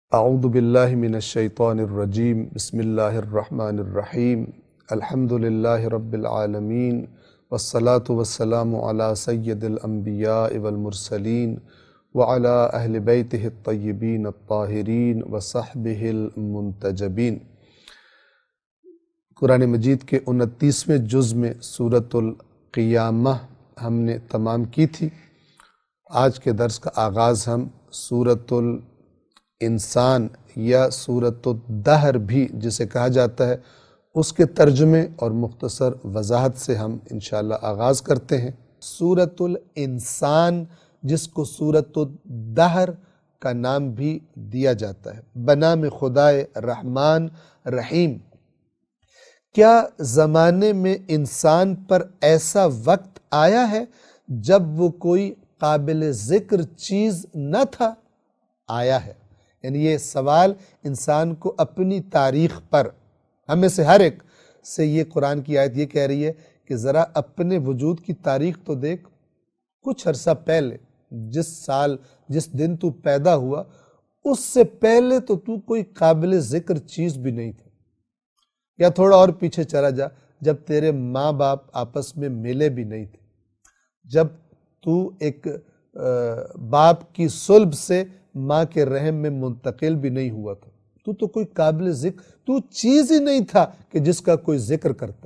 اعوذ باللہ من الشیطان الرجیم بسم اللہ الرحمن الرحیم الحمد للہ رب العالمین والصلاة والسلام علی سید الانبیاء والمرسلین وعلی اہل بیتہ الطیبین الطاہرین وصحبہ المنتجبین۔ قرآن مجید کے 29ویں جز میں سورۃ القیامہ ہم نے تمام کی تھی۔ آج کے درس کا آغاز ہم سورۃ الانسان یا سورۃ الدہر بھی جسے کہا جاتا ہے اس کے ترجمے اور مختصر وضاحت سے ہم انشاءاللہ آغاز کرتے ہیں۔ سورۃ الانسان جس کو سورۃ الدہر کا نام بھی دیا جاتا ہے، بنام خدائے رحمان رحیم۔ کیا زمانے میں انسان پر ایسا وقت آیا ہے جب وہ کوئی قابل ذکر چیز نہ تھا؟ آیا ہے، یعنی یہ سوال انسان کو اپنی تاریخ پر، ہم میں سے ہر ایک سے یہ قرآن کی آیت یہ کہہ رہی ہے کہ ذرا اپنے وجود کی تاریخ تو دیکھ۔ کچھ عرصہ پہلے، جس سال جس دن تو پیدا ہوا، اس سے پہلے تو کوئی قابل ذکر چیز بھی نہیں تھا۔ یا تھوڑا اور پیچھے چلا جا، جب تیرے ماں باپ آپس میں ملے بھی نہیں تھے، جب تو ایک باپ کی صلب سے ماں کے رحم میں منتقل بھی نہیں ہوا تھا، تو کوئی قابل ذکر، تو چیز ہی نہیں تھا کہ جس کا کوئی ذکر کرتا۔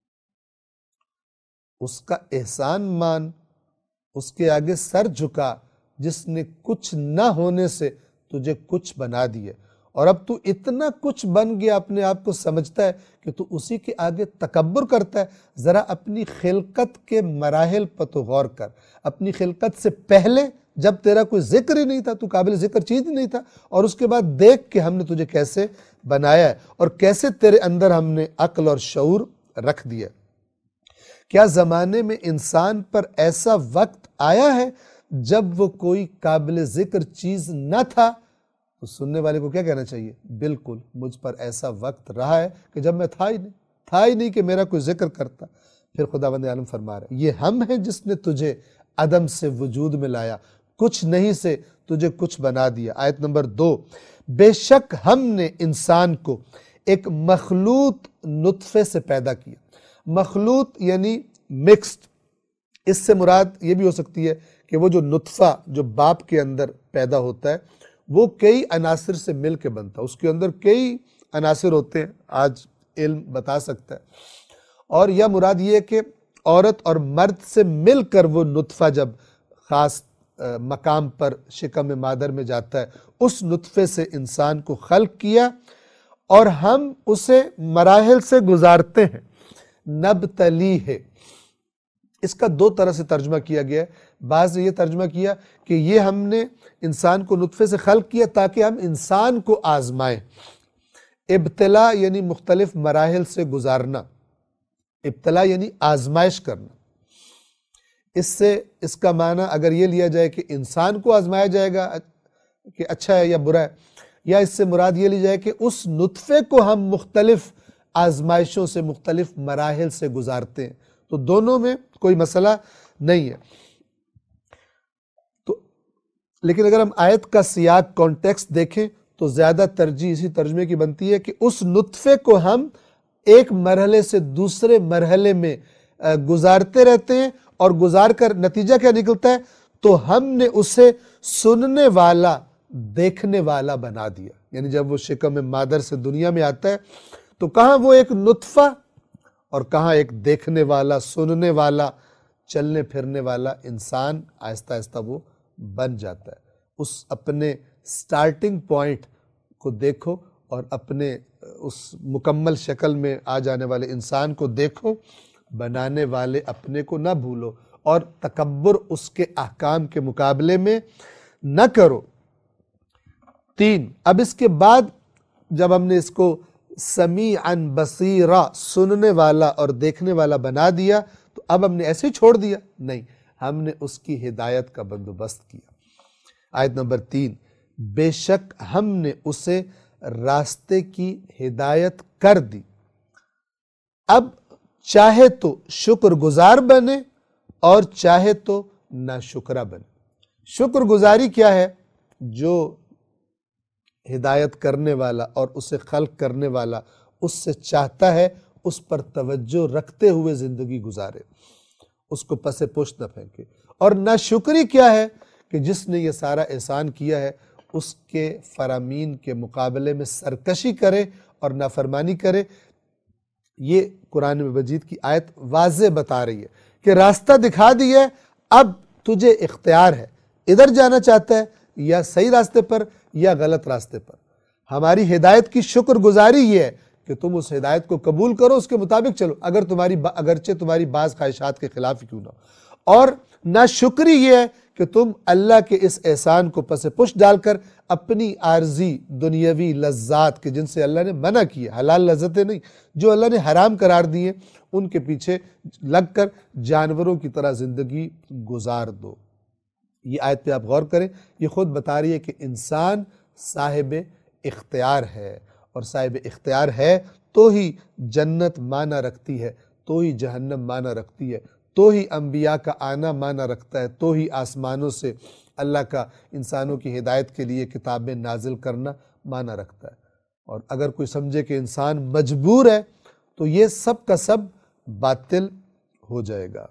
اس کا احسان مان، اس کے آگے سر جھکا جس نے کچھ نہ ہونے سے تجھے کچھ بنا دیا، اور اب تو اتنا کچھ بن گیا، اپنے آپ کو سمجھتا ہے کہ تو اسی کے آگے تکبر کرتا ہے۔ ذرا اپنی خلقت کے مراحل پر تو غور کر۔ اپنی خلقت سے پہلے جب تیرا کوئی ذکر ہی نہیں تھا، تو قابل ذکر چیز ہی نہیں تھا، اور اس کے بعد دیکھ کہ ہم نے تجھے کیسے بنایا ہے اور کیسے تیرے اندر ہم نے عقل اور شعور رکھ دیا۔ کیا زمانے میں انسان پر ایسا وقت آیا ہے جب وہ کوئی قابل ذکر چیز نہ تھا؟ تو سننے والے کو کیا کہنا چاہیے؟ بالکل مجھ پر ایسا وقت رہا ہے کہ جب میں تھا ہی نہیں کہ میرا کوئی ذکر کرتا۔ پھر خداوند عالم فرما رہا ہے، یہ ہم ہیں جس نے تجھے عدم سے وجود میں لایا، کچھ نہیں سے تجھے کچھ بنا دیا۔ آیت نمبر 2، بے شک ہم نے انسان کو ایک مخلوط نطفے سے پیدا کیا۔ مخلوط یعنی مکسڈ۔ اس سے مراد یہ بھی ہو سکتی ہے کہ وہ جو نطفہ جو باپ کے اندر پیدا ہوتا ہے، وہ کئی عناصر سے مل کے بنتا ہے، اس کے اندر کئی عناصر ہوتے ہیں، آج علم بتا سکتا ہے۔ اور یا مراد یہ ہے کہ عورت اور مرد سے مل کر وہ نطفہ جب خاص مقام پر شکم مادر میں جاتا ہے، اس نطفے سے انسان کو خلق کیا، اور ہم اسے مراحل سے گزارتے ہیں۔ نبتلی ہے، اس کا دو طرح سے ترجمہ کیا گیا ہے۔ بعض نے یہ ترجمہ کیا کہ یہ ہم نے انسان کو نطفے سے خلق کیا تاکہ ہم انسان کو آزمائیں۔ ابتلا یعنی مختلف مراحل سے گزارنا، ابتلا یعنی آزمائش کرنا۔ اس کا معنی اگر یہ لیا جائے کہ انسان کو آزمایا جائے گا کہ اچھا ہے یا برا ہے، یا اس سے مراد یہ لی جائے کہ اس نطفے کو ہم مختلف آزمائشوں سے، مختلف مراحل سے گزارتے ہیں، تو دونوں میں کوئی مسئلہ نہیں ہے۔ لیکن اگر ہم آیت کا سیاق کانٹیکسٹ دیکھیں تو زیادہ ترجیح اسی ترجمے کی بنتی ہے کہ اس نطفے کو ہم ایک مرحلے سے دوسرے مرحلے میں گزارتے رہتے ہیں، اور گزار کر نتیجہ کیا نکلتا ہے؟ تو ہم نے اسے سننے والا، دیکھنے والا بنا دیا۔ یعنی جب وہ شکم مادر سے دنیا میں آتا ہے تو کہاں وہ ایک نطفہ اور کہاں ایک دیکھنے والا، سننے والا، چلنے پھرنے والا انسان آہستہ آہستہ وہ بن جاتا ہے۔ اس اپنے سٹارٹنگ پوائنٹ کو دیکھو اور اپنے اس مکمل شکل میں آ جانے والے انسان کو دیکھو، بنانے والے اپنے کو نہ بھولو، اور تکبر اس کے احکام کے مقابلے میں نہ کرو۔ 3، اب اس کے بعد جب ہم نے اس کو سمیعاً بصیرا، سننے والا اور دیکھنے والا بنا دیا، تو اب ہم نے ایسے ہی چھوڑ دیا؟ نہیں، ہم نے اس کی ہدایت کا بندوبست کیا۔ آیت نمبر 3، بے شک ہم نے اسے راستے کی ہدایت کر دی۔ اب چاہے تو شکر گزار بنے اور چاہے تو ناشکرہ بنے۔ شکر گزاری کیا ہے؟ جو ہدایت کرنے والا اور اسے خلق کرنے والا اس سے چاہتا ہے اس پر توجہ رکھتے ہوئے زندگی گزارے، اس کو پس پشت نہ پھینکے۔ اور ناشکری کیا ہے کہ جس نے یہ سارا احسان کیا ہے اس کے فرامین کے مقابلے میں سرکشی کرے اور نافرمانی کرے۔ یہ قرآن مجید کی آیت واضح بتا رہی ہے کہ راستہ دکھا دیا، اب تجھے اختیار ہے، ادھر جانا چاہتا ہے یا صحیح راستے پر یا غلط راستے پر۔ ہماری ہدایت کی شکر گزاری یہ ہے کہ تم اس ہدایت کو قبول کرو، اس کے مطابق چلو، اگرچہ تمہاری بعض خواہشات کے خلاف کیوں نہ ہو۔ اور ناشکری یہ ہے کہ تم اللہ کے اس احسان کو پس پشت ڈال کر اپنی عارضی دنیاوی لذات کے جن سے اللہ نے منع کیے، حلال لذتیں نہیں، جو اللہ نے حرام قرار دیے، ان کے پیچھے لگ کر جانوروں کی طرح زندگی گزار دو۔ یہ آیت پہ آپ غور کریں، یہ خود بتا رہی ہے کہ انسان صاحب اختیار ہے، اور صاحب اختیار ہے تو ہی جنت معنی رکھتی ہے، تو ہی جہنم معنی رکھتی ہے، تو ہی انبیاء کا آنا معنی رکھتا ہے، تو ہی آسمانوں سے اللہ کا انسانوں کی ہدایت کے لیے کتابیں نازل کرنا معنی رکھتا ہے۔ اور اگر کوئی سمجھے کہ انسان مجبور ہے تو یہ سب کا سب باطل ہو جائے گا۔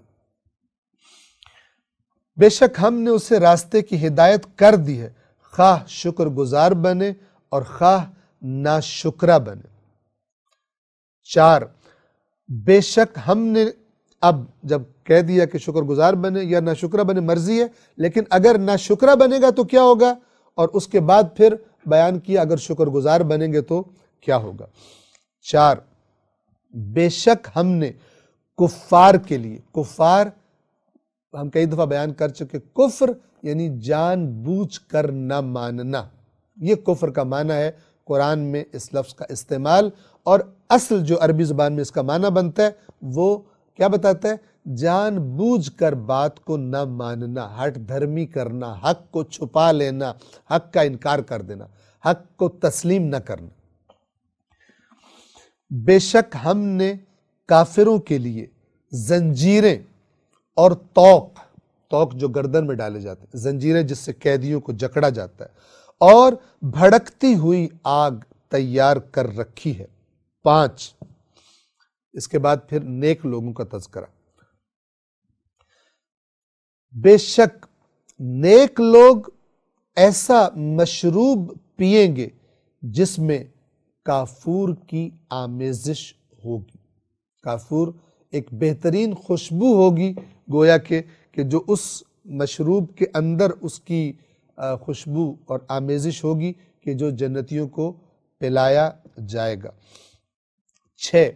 بے شک ہم نے اسے راستے کی ہدایت کر دی ہے، خواہ شکر گزار بنے اور خواہ ناشکرا بنے۔ 4، بے شک ہم نے، اب جب کہہ دیا کہ شکر گزار بنے یا ناشکرا بنے مرضی ہے، لیکن اگر ناشکرا بنے گا تو کیا ہوگا، اور اس کے بعد پھر بیان کیا اگر شکر گزار بنیں گے تو کیا ہوگا۔ 4، بے شک ہم نے کفار کے لیے، کفار ہم کئی دفعہ بیان کر چکے، کفر یعنی جان بوجھ کر نہ ماننا، یہ کفر کا معنی ہے قرآن میں اس لفظ کا استعمال، اور اصل جو عربی زبان میں اس کا معنی بنتا ہے وہ کیا بتاتا ہے؟ جان بوجھ کر بات کو نہ ماننا، ہٹ دھرمی کرنا، حق کو چھپا لینا، حق کا انکار کر دینا، حق کو تسلیم نہ کرنا۔ بے شک ہم نے کافروں کے لیے زنجیریں اور توق جو گردن میں ڈالے جاتے ہیں، زنجیریں جس سے قیدیوں کو جکڑا جاتا ہے، اور بھڑکتی ہوئی آگ تیار کر رکھی ہے۔ 5، اس کے بعد پھر نیک لوگوں کا تذکرہ۔ بے شک نیک لوگ ایسا مشروب پئیں گے جس میں کافور کی آمیزش ہوگی۔ کافور ایک بہترین خوشبو ہوگی، گویا کہ جو اس مشروب کے اندر اس کی خوشبو اور آمیزش ہوگی کہ جو جنتیوں کو پلایا جائے گا۔ 6،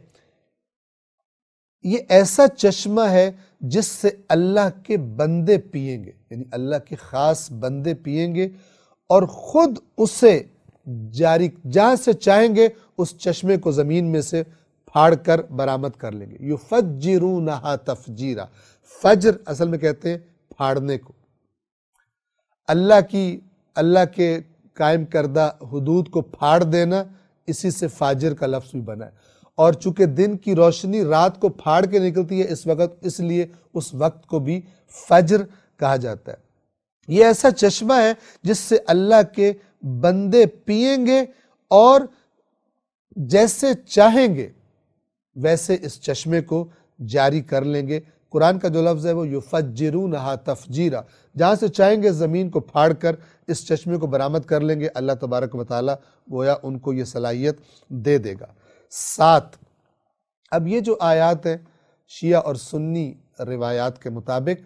یہ ایسا چشمہ ہے جس سے اللہ کے بندے پئیں گے، یعنی اللہ کے خاص بندے پئیں گے، اور خود اسے جاری جہاں سے چاہیں گے اس چشمے کو زمین میں سے پھاڑ کر برآمد کر لیں گے۔ یفجرونہا تفجیرا، فجر اصل میں کہتے ہیں پھاڑنے کو۔ اللہ کے قائم کردہ حدود کو پھاڑ دینا، اسی سے فاجر کا لفظ بھی بنا ہے، اور چونکہ دن کی روشنی رات کو پھاڑ کے نکلتی ہے اس لیے اس وقت کو بھی فجر کہا جاتا ہے۔ یہ ایسا چشمہ ہے جس سے اللہ کے بندے پئیں گے، اور جیسے چاہیں گے ویسے اس چشمے کو جاری کر لیں گے۔ قرآن کا جو لفظ ہے وہ یفجرونہا تفجیرا، جہاں سے چاہیں گے زمین کو پھاڑ کر اس چشمے کو برآمد کر لیں گے۔ اللہ تبارک و تعالیٰ گویا ان کو یہ صلاحیت دے دے گا۔ 7، اب یہ جو آیات ہیں شیعہ اور سنی روایات کے مطابق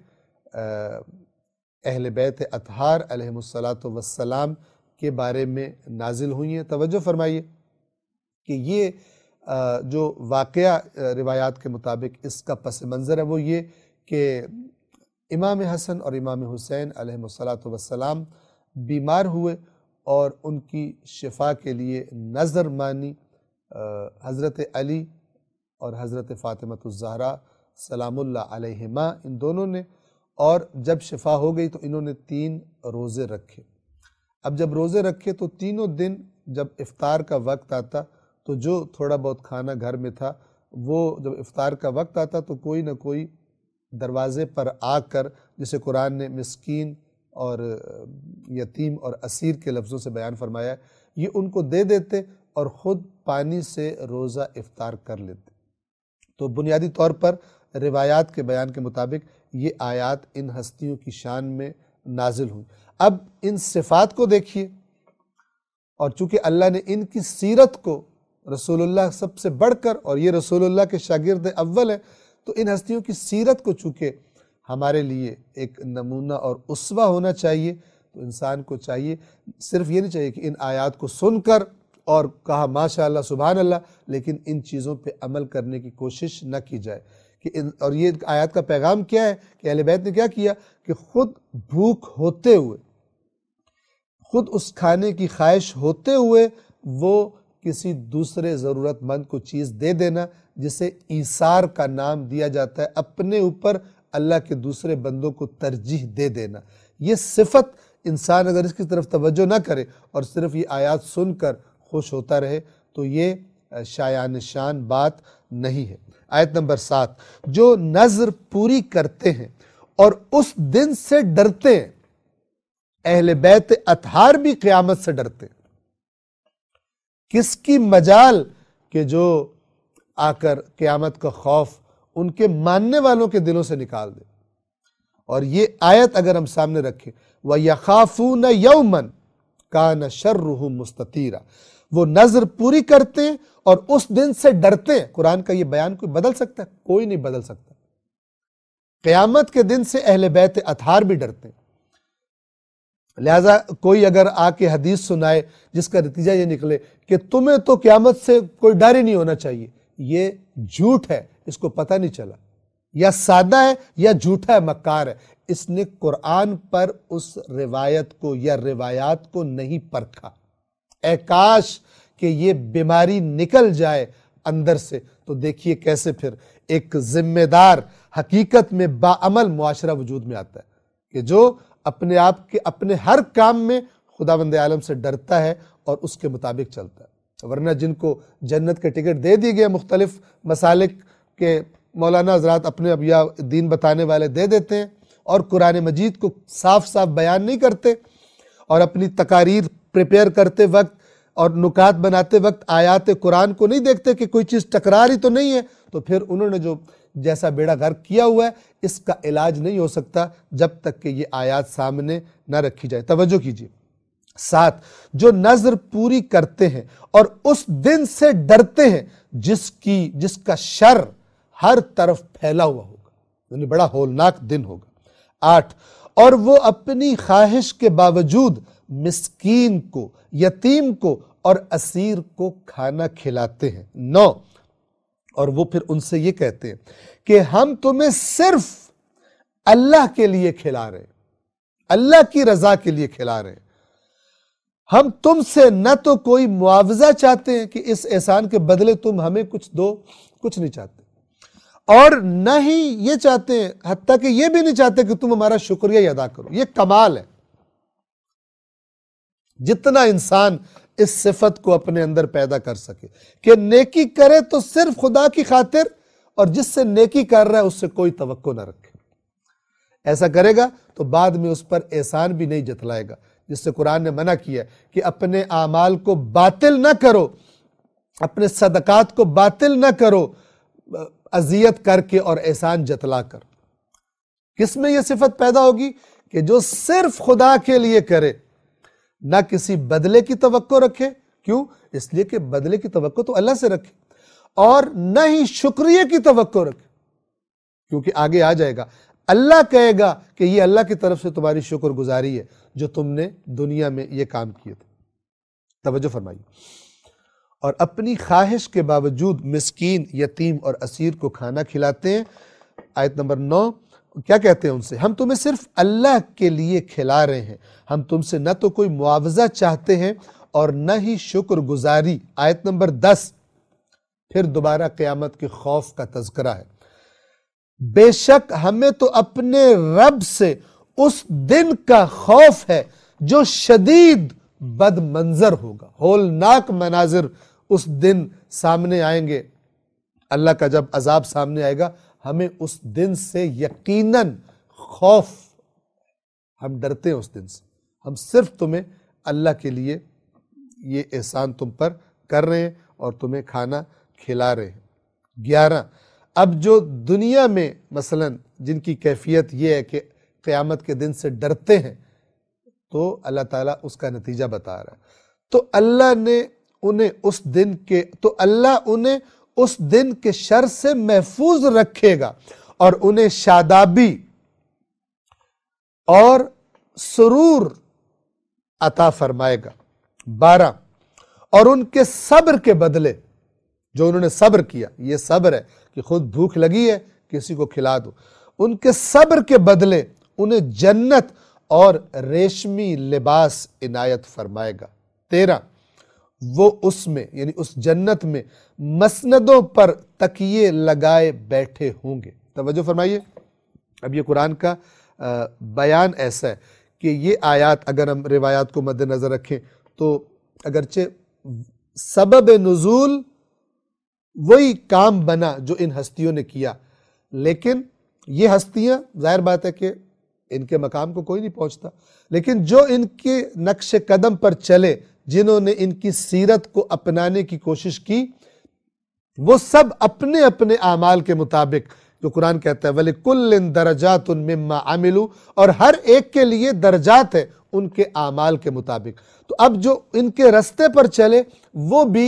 اہل بیت اطہار علیہم السلام کے بارے میں نازل ہوئی ہیں۔ توجہ فرمائیے کہ یہ جو واقعہ روایات کے مطابق اس کا پس منظر ہے وہ یہ کہ امام حسن اور امام حسین علیہم السلام بیمار ہوئے، اور ان کی شفا کے لیے نظر مانی حضرت علی اور حضرت فاطمہ الزہرا سلام اللہ علیہما، ان دونوں نے، اور جب شفا ہو گئی تو انہوں نے 3 روزے رکھے۔ اب جب روزے رکھے تو تینوں دن جب افطار کا وقت آتا تو جو تھوڑا بہت کھانا گھر میں تھا وہ جب افطار کا وقت آتا تو کوئی نہ کوئی دروازے پر آ کر، جسے قرآن نے مسکین اور یتیم اور اسیر کے لفظوں سے بیان فرمایا ہے، یہ ان کو دے دیتے اور خود پانی سے روزہ افطار کر لیتے۔ تو بنیادی طور پر روایات کے بیان کے مطابق یہ آیات ان ہستیوں کی شان میں نازل ہوئی۔ اب ان صفات کو دیکھیے، اور چونکہ اللہ نے ان کی سیرت کو رسول اللہ سب سے بڑھ کر، اور یہ رسول اللہ کے شاگرد اول ہیں، تو ان ہستیوں کی سیرت کو چونکہ ہمارے لیے ایک نمونہ اور اسوہ ہونا چاہیے، تو انسان کو چاہیے، صرف یہ نہیں چاہیے کہ ان آیات کو سن کر اور کہا ماشاءاللہ سبحان اللہ، لیکن ان چیزوں پہ عمل کرنے کی کوشش نہ کی جائے۔ اور یہ آیات کا پیغام کیا ہے کہ اہل بیت نے کیا کیا کہ خود بھوک ہوتے ہوئے، خود اس کھانے کی خواہش ہوتے ہوئے وہ کسی دوسرے ضرورت مند کو چیز دے دینا، جسے ایثار کا نام دیا جاتا ہے، اپنے اوپر اللہ کے دوسرے بندوں کو ترجیح دے دینا۔ یہ صفت انسان اگر اس کی طرف توجہ نہ کرے اور صرف یہ آیات سن کر خوش ہوتا رہے تو یہ شایان شان بات نہیں ہے۔ آیت نمبر 7، جو نذر پوری کرتے ہیں اور اس دن سے ڈرتے ہیں، اہل بیت اطہار بھی قیامت سے ڈرتے ہیں۔ کس کی مجال کہ جو آ کر قیامت کا خوف ان کے ماننے والوں کے دلوں سے نکال دے۔ اور یہ آیت اگر ہم سامنے رکھیں، وَيَخَافُونَ يَوْمًا كَانَ شَرُّهُ مُسْتَطِيرًا، وہ نذر پوری کرتے ہیں اور اس دن سے ڈرتے ہیں۔ قرآن کا یہ بیان کوئی بدل سکتا ہے؟ کوئی نہیں بدل سکتا۔ قیامت کے دن سے اہل بیت اطہار بھی ڈرتے ہیں۔ لہٰذا کوئی اگر آ کے حدیث سنائے جس کا نتیجہ یہ نکلے کہ تمہیں تو قیامت سے کوئی ڈر ہی نہیں ہونا چاہیے، یہ جھوٹ ہے، اس کو پتہ نہیں چلا، یا سادہ ہے یا جھوٹا ہے، مکار ہے۔ اس نے قرآن پر اس روایت کو یا روایات کو نہیں پرکھا۔ اے کاش کہ یہ بیماری نکل جائے اندر سے، تو دیکھیے کیسے پھر ایک ذمہ دار، حقیقت میں باعمل معاشرہ وجود میں آتا ہے کہ جو اپنے آپ کے اپنے ہر کام میں خداوند عالم سے ڈرتا ہے اور اس کے مطابق چلتا ہے۔ ورنہ جن کو جنت کے ٹکٹ دے دی گئے مختلف مسالک کے مولانا حضرات اپنے اب یا دین بتانے والے دے دیتے ہیں اور قرآن مجید کو صاف صاف بیان نہیں کرتے، اور اپنی تقاریر پریپیئر کرتے وقت اور نکات بناتے وقت آیات قرآن کو نہیں دیکھتے کہ کوئی چیز ٹکرا رہی تو نہیں ہے، تو پھر انہوں نے جو جیسا بیڑا غرق کیا ہوا ہے، اس کا علاج نہیں ہو سکتا جب تک کہ یہ آیات سامنے نہ رکھی جائے۔ توجہ کیجیے۔ 7، جو نذر پوری کرتے ہیں اور اس دن سے ڈرتے ہیں جس کا شر ہر طرف پھیلا ہوا ہوگا، یعنی بڑا ہولناک دن ہوگا۔ 8، اور وہ اپنی خواہش کے باوجود مسکین کو، یتیم کو اور اسیر کو کھانا کھلاتے ہیں۔ 9، اور وہ پھر ان سے یہ کہتے ہیں کہ ہم تمہیں صرف اللہ کے لیے کھلا رہے ہیں، اللہ کی رضا کے لیے کھلا رہے ہیں، ہم تم سے نہ تو کوئی معاوضہ چاہتے ہیں کہ اس احسان کے بدلے تم ہمیں کچھ دو، کچھ نہیں چاہتے، اور نہ ہی یہ چاہتے ہیں، حتیٰ کہ یہ بھی نہیں چاہتے کہ تم ہمارا شکریہ ہی ادا کرو۔ یہ کمال ہے۔ جتنا انسان اس صفت کو اپنے اندر پیدا کر سکے کہ نیکی کرے تو صرف خدا کی خاطر، اور جس سے نیکی کر رہا ہے اس سے کوئی توقع نہ رکھے، ایسا کرے گا تو بعد میں اس پر احسان بھی نہیں جتلائے گا، جس سے قرآن نے منع کیا کہ اپنے اعمال کو باطل نہ کرو، اپنے صدقات کو باطل نہ کرو اذیت کر کے اور احسان جتلا کر۔ کس میں یہ صفت پیدا ہوگی کہ جو صرف خدا کے لیے کرے، نہ کسی بدلے کی توقع رکھے۔ کیوں؟ اس لیے کہ بدلے کی توقع تو اللہ سے رکھے، اور نہ ہی شکریہ کی توقع رکھے، کیونکہ آگے آ جائے گا اللہ کہے گا کہ یہ اللہ کی طرف سے تمہاری شکر گزاری ہے جو تم نے دنیا میں یہ کام کیے تھے۔ توجہ فرمائیے۔ اور اپنی خواہش کے باوجود مسکین، یتیم اور اسیر کو کھانا کھلاتے ہیں۔ آیت نمبر 9، کیا کہتے ہیں ان سے؟ ہم تمہیں صرف اللہ کے لیے کھلا رہے ہیں، ہم تم سے نہ تو کوئی معاوضہ چاہتے ہیں اور نہ ہی شکر گزاری۔ آیت نمبر 10، پھر دوبارہ قیامت کے خوف کا تذکرہ ہے۔ بے شک ہمیں تو اپنے رب سے اس دن کا خوف ہے جو شدید بد منظر ہوگا۔ ہولناک مناظر اس دن سامنے آئیں گے، اللہ کا جب عذاب سامنے آئے گا، ہمیں اس دن سے یقیناً خوف، ہم ڈرتے ہیں اس دن سے۔ ہم صرف تمہیں اللہ کے لیے یہ احسان تم پر کر رہے ہیں اور تمہیں کھانا کھلا رہے ہیں۔ 11، اب جو دنیا میں مثلا جن کی کیفیت یہ ہے کہ قیامت کے دن سے ڈرتے ہیں، تو اللہ تعالیٰ اس کا نتیجہ بتا رہا ہے۔ تو اللہ انہیں اس دن کے شر سے محفوظ رکھے گا اور انہیں شادابی اور سرور عطا فرمائے گا۔ 12، اور ان کے صبر کے بدلے، جو انہوں نے صبر کیا، یہ صبر ہے کہ خود بھوک لگی ہے کسی کو کھلا دو، ان کے صبر کے بدلے انہیں جنت اور ریشمی لباس عنایت فرمائے گا۔ 13، وہ اس میں یعنی اس جنت میں مسندوں پر تکیے لگائے بیٹھے ہوں گے۔ توجہ فرمائیے، اب یہ قرآن کا بیان ایسا ہے کہ یہ آیات اگر ہم روایات کو مد نظر رکھیں تو اگرچہ سبب نزول وہی کام بنا جو ان ہستیوں نے کیا، لیکن یہ ہستیاں ظاہر بات ہے کہ ان کے مقام کو کوئی نہیں پہنچتا، لیکن جو ان کے نقش قدم پر چلے، جنہوں نے ان کی سیرت کو اپنانے کی کوشش کی، وہ سب اپنے اپنے اعمال کے مطابق، جو قرآن کہتا ہے وَلِكُلٍّ دَرَجَاتٌ مِّمَّا عَمِلُوا، اور ہر ایک کے لیے درجات ہے ان کے اعمال کے مطابق۔ تو اب جو ان کے رستے پر چلے وہ بھی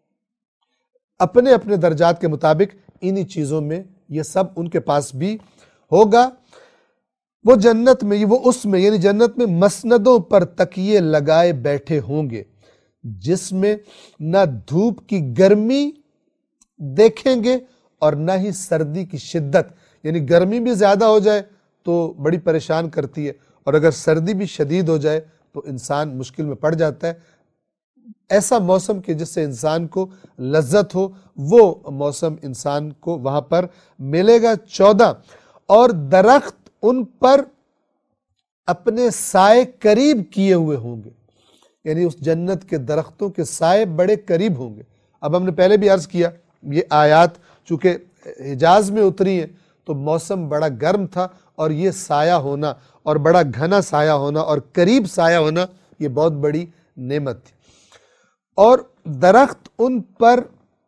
اپنے اپنے درجات کے مطابق انہی چیزوں میں یہ سب ان کے پاس بھی ہوگا۔ وہ جنت میں، وہ اس میں یعنی جنت میں مسندوں پر تکیے لگائے بیٹھے ہوں گے، جس میں نہ دھوپ کی گرمی دیکھیں گے اور نہ ہی سردی کی شدت، یعنی گرمی بھی زیادہ ہو جائے تو بڑی پریشان کرتی ہے، اور اگر سردی بھی شدید ہو جائے تو انسان مشکل میں پڑ جاتا ہے۔ ایسا موسم کہ جس سے انسان کو لذت ہو، وہ موسم انسان کو وہاں پر ملے گا۔ 14، اور درخت ان پر اپنے سائے قریب کیے ہوئے ہوں گے، یعنی اس جنت کے درختوں کے سائے بڑے قریب ہوں گے۔ اب ہم نے پہلے بھی عرض کیا، یہ آیات چونکہ حجاز میں اتری ہیں تو موسم بڑا گرم تھا، اور یہ سایہ ہونا اور بڑا گھنا سایہ ہونا اور قریب سایہ ہونا یہ بہت بڑی نعمت تھی۔ اور درخت ان پر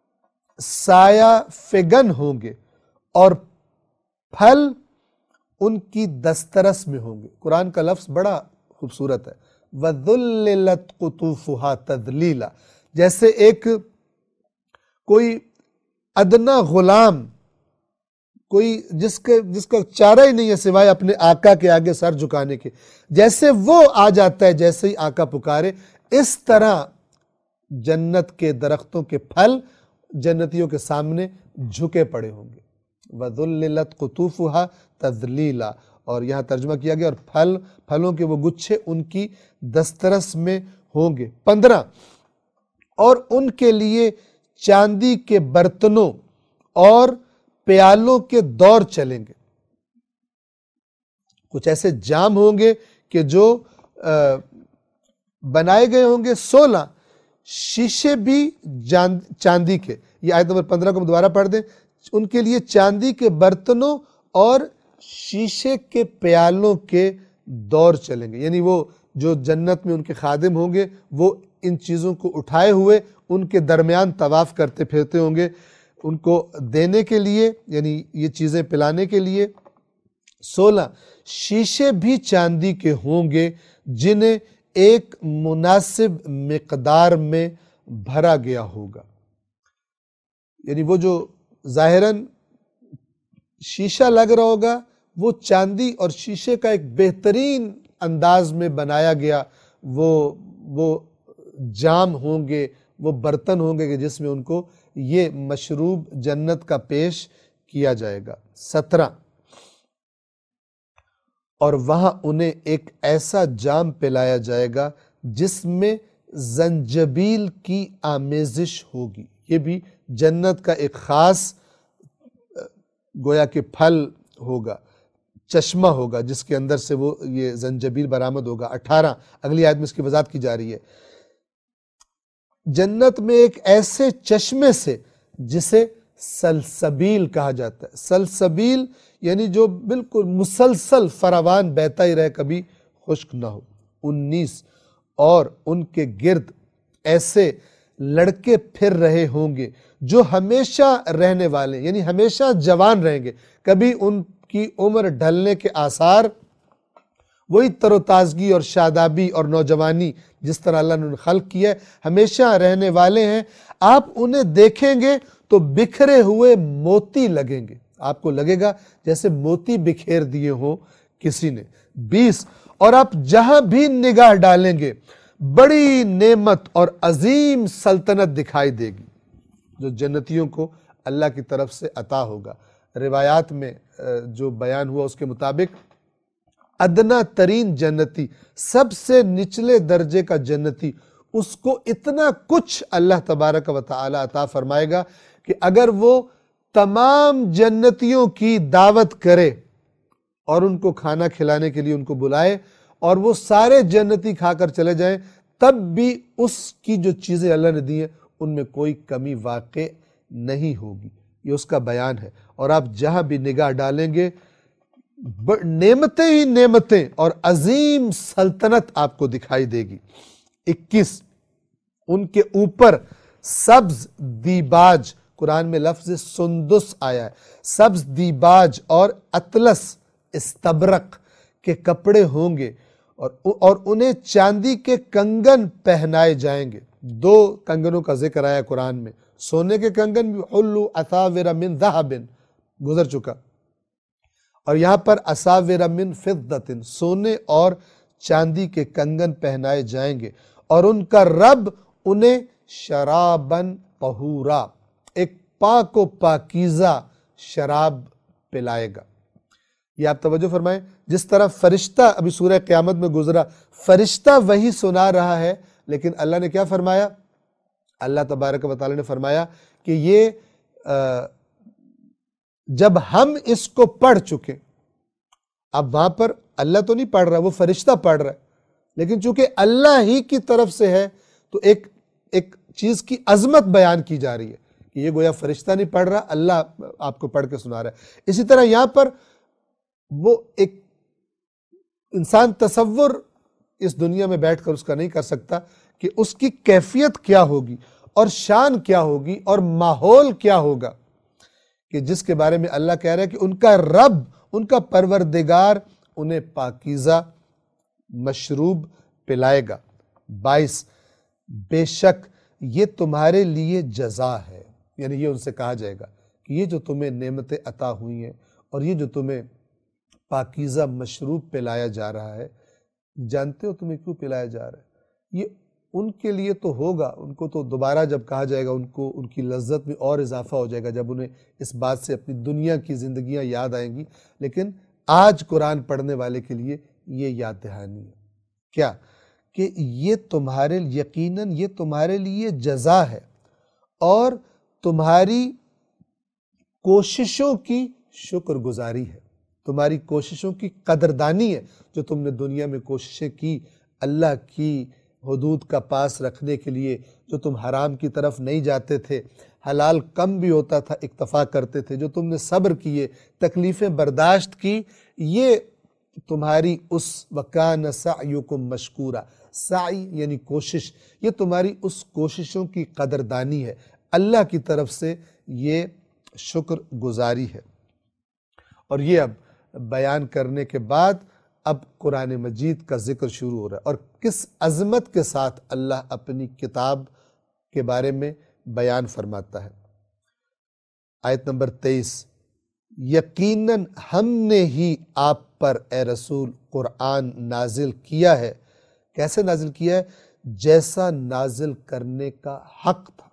سایہ فگن ہوں گے اور پھل ان کی دسترس میں ہوں گے۔ قرآن کا لفظ بڑا خوبصورت ہے، وَذُلِّلَتْ قُطُوفُهَا تَذْلِيلًا، جیسے ایک کوئی ادنا غلام، کوئی جس کا چارہ ہی نہیں ہے سوائے اپنے آقا کے آگے سر جھکانے کے، جیسے وہ آ جاتا ہے جیسے ہی آقا پکارے، اس طرح جنت کے درختوں کے پھل جنتیوں کے سامنے جھکے پڑے ہوں گے۔ وَذُلِّلَتْ قُطُوفُهَا تَذْلِيلًا، اور یہاں ترجمہ کیا گیا اور پھلوں کے وہ گچھے ان کی دسترس میں ہوں گے۔ 15، اور ان کے لیے چاندی کے برتنوں اور پیالوں کے دور چلیں گے۔ کچھ ایسے جام ہوں گے کہ جو بنائے گئے ہوں گے 16 شیشے بھی چاندی کے۔ یہ آیت نمبر 15 کو دوبارہ پڑھ دیں، ان کے لیے چاندی کے برتنوں اور شیشے کے پیالوں کے دور چلیں گے، یعنی وہ جو جنت میں ان کے خادم ہوں گے وہ ان چیزوں کو اٹھائے ہوئے ان کے درمیان طواف کرتے پھرتے ہوں گے ان کو دینے کے لیے، یعنی یہ چیزیں پلانے کے لیے۔ 16 شیشے بھی چاندی کے ہوں گے جنہیں ایک مناسب مقدار میں بھرا گیا ہوگا، یعنی وہ جو ظاہراً شیشہ لگ رہا ہوگا وہ چاندی اور شیشے کا ایک بہترین انداز میں بنایا گیا وہ جام ہوں گے، وہ برتن ہوں گے کہ جس میں ان کو یہ مشروب جنت کا پیش کیا جائے گا۔ 17 اور وہاں انہیں ایک ایسا جام پلایا جائے گا جس میں زنجبیل کی آمیزش ہوگی۔ یہ بھی جنت کا ایک خاص گویا کہ پھل ہوگا، چشمہ ہوگا جس کے اندر سے وہ یہ زنجبیل برآمد ہوگا۔ 18 اگلی آیت میں اس کی وضاحت کی جا رہی ہے، جنت میں ایک ایسے چشمے سے جسے سلسبیل کہا جاتا ہے۔ سلسبیل یعنی جو بالکل مسلسل فراوان بہتا ہی رہے، کبھی خشک نہ ہو۔ 19 اور ان کے گرد ایسے لڑکے پھر رہے ہوں گے جو ہمیشہ رہنے والے، یعنی ہمیشہ جوان رہیں گے، کبھی ان کی عمر ڈھلنے کے آثار، وہی تر و تازگی اور شادابی اور نوجوانی جس طرح اللہ نے خلق کیا ہے، ہمیشہ رہنے والے ہیں۔ آپ انہیں دیکھیں گے تو بکھرے ہوئے موتی لگیں گے، آپ کو لگے گا جیسے موتی بکھیر دیے ہوں کسی نے۔ 20 اور آپ جہاں بھی نگاہ ڈالیں گے بڑی نعمت اور عظیم سلطنت دکھائی دے گی جو جنتیوں کو اللہ کی طرف سے عطا ہوگا۔ روایات میں جو بیان ہوا اس کے مطابق ادنا ترین جنتی، سب سے نچلے درجے کا جنتی، اس کو اتنا کچھ اللہ تبارک و تعالی عطا فرمائے گا کہ اگر وہ تمام جنتیوں کی دعوت کرے اور ان کو کھانا کھلانے کے لیے ان کو بلائے اور وہ سارے جنتی کھا کر چلے جائیں، تب بھی اس کی جو چیزیں اللہ نے دی ہیں ان میں کوئی کمی واقع نہیں ہوگی۔ یہ اس کا بیان ہے۔ اور آپ جہاں بھی نگاہ ڈالیں گے نعمتیں ہی نعمتیں اور عظیم سلطنت آپ کو دکھائی دے گی۔ 21 ان کے اوپر سبز دیباج، قرآن میں لفظ سندس آیا ہے، سبز دیباج اور اطلس استبرق کے کپڑے ہوں گے اور انہیں چاندی کے کنگن پہنائے جائیں گے۔ 2 کنگنوں کا ذکر آیا قرآن میں، سونے کے کنگن بھی حلو اساور من ذہب گزر چکا، اور یہاں پر اساور من فضت، سونے اور چاندی کے کنگن پہنائے جائیں گے، اور ان کا رب انہیں شرابن طہورا، ایک پاک و پاکیزہ شراب پلائے گا۔ یہ آپ توجہ فرمائیں، جس طرح فرشتہ ابھی سورہ قیامت میں گزرا، فرشتہ وہی سنا رہا ہے، لیکن اللہ نے کیا فرمایا؟ اللہ تبارک و تعالی نے فرمایا کہ یہ جب ہم اس کو پڑھ چکے، اب وہاں پر اللہ تو نہیں پڑھ رہا، وہ فرشتہ پڑھ رہا ہے، لیکن چونکہ اللہ ہی کی طرف سے ہے تو ایک چیز کی عظمت بیان کی جا رہی ہے کہ یہ گویا فرشتہ نہیں پڑھ رہا، اللہ آپ کو پڑھ کے سنا رہا ہے۔ اسی طرح یہاں پر وہ ایک انسان تصور اس دنیا میں بیٹھ کر اس کا نہیں کر سکتا کہ اس کی کیفیت کیا ہوگی اور شان کیا ہوگی اور ماحول کیا ہوگا، کہ جس کے بارے میں اللہ کہہ رہا ہے کہ ان کا رب، ان کا پروردگار انہیں پاکیزہ مشروب پلائے گا۔ 22 بے شک یہ تمہارے لیے جزا ہے، یعنی یہ ان سے کہا جائے گا کہ یہ جو تمہیں نعمتیں عطا ہوئی ہیں اور یہ جو تمہیں پاکیزہ مشروب پلایا جا رہا ہے، جانتے ہو تمہیں کیوں پلایا جا رہا ہے؟ یہ ان کے لیے تو ہوگا، ان کو تو دوبارہ جب کہا جائے گا ان کو ان کی لذت میں اور اضافہ ہو جائے گا جب انہیں اس بات سے اپنی دنیا کی زندگیاں یاد آئیں گی، لیکن آج قرآن پڑھنے والے کے لیے یہ یاد دہانی ہے کیا کہ یہ تمہارے یقیناً یہ تمہارے لیے جزا ہے اور تمہاری کوششوں کی شکر گزاری ہے، تمہاری کوششوں کی قدردانی ہے جو تم نے دنیا میں کوششیں کی اللہ کی حدود کا پاس رکھنے کے لیے، جو تم حرام کی طرف نہیں جاتے تھے، حلال کم بھی ہوتا تھا اکتفا کرتے تھے، جو تم نے صبر کیے، تکلیفیں برداشت کی، یہ تمہاری اس وَكَانَ سَعْيُكُمْ مَشْكُورًا، سعی یعنی کوشش، یہ تمہاری اس کوششوں کی قدردانی ہے، اللہ کی طرف سے یہ شکر گزاری ہے۔ اور یہ اب بیان کرنے کے بعد اب قرآن مجید کا ذکر شروع ہو رہا ہے، اور کس عظمت کے ساتھ اللہ اپنی کتاب کے بارے میں بیان فرماتا ہے۔ آیت نمبر 23، یقیناً ہم نے ہی آپ پر اے رسول قرآن نازل کیا ہے۔ کیسے نازل کیا ہے؟ جیسا نازل کرنے کا حق تھا۔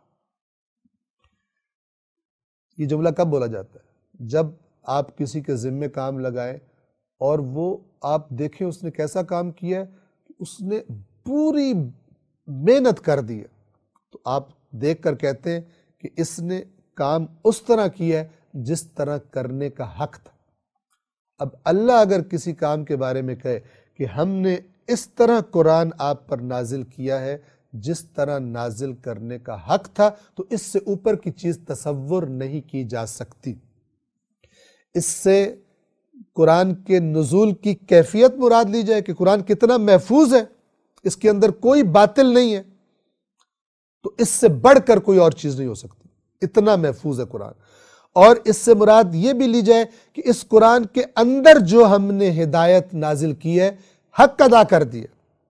یہ جملہ کب بولا جاتا ہے؟ جب آپ کسی کے ذمے کام لگائیں اور وہ آپ دیکھیں اس نے کیسا کام کیا ہے، اس نے پوری محنت کر دی ہے، تو آپ دیکھ کر کہتے ہیں کہ اس نے کام اس طرح کیا ہے جس طرح کرنے کا حق تھا۔ اب اللہ اگر کسی کام کے بارے میں کہے کہ ہم نے اس طرح قرآن آپ پر نازل کیا ہے جس طرح نازل کرنے کا حق تھا، تو اس سے اوپر کی چیز تصور نہیں کی جا سکتی۔ اس سے قرآن کے نزول کی کیفیت مراد لی جائے کہ قرآن کتنا محفوظ ہے، اس کے اندر کوئی باطل نہیں ہے، تو اس سے بڑھ کر کوئی اور چیز نہیں ہو سکتی، اتنا محفوظ ہے قرآن۔ اور اس سے مراد یہ بھی لی جائے کہ اس قرآن کے اندر جو ہم نے ہدایت نازل کی ہے، حق ادا کر دیا،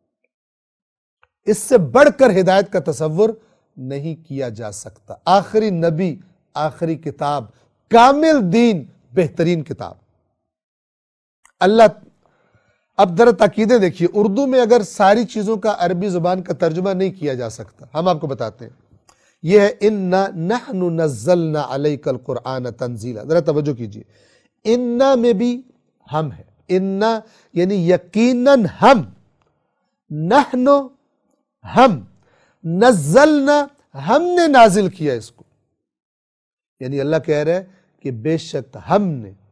اس سے بڑھ کر ہدایت کا تصور نہیں کیا جا سکتا۔ آخری نبی، آخری کتاب، کامل دین، بہترین کتاب۔ اللہ اب ذرا تاکیدیں دیکھیے، اردو میں اگر ساری چیزوں کا عربی زبان کا ترجمہ نہیں کیا جا سکتا، ہم آپ کو بتاتے ہیں۔ یہ ہے اِنَّا نَحْنُ نَزَّلْنَا عَلَيْكَ الْقُرْآنَ تَنزِيلًا، ذرا توجہ کیجئے، اِنَّا میں بھی ہم ہے، اِنَّا یعنی یقیناً ہم، نحن ہم، نزلنا ہم نے نازل کیا اس کو، یعنی اللہ کہہ رہا ہے کہ بے شک ہم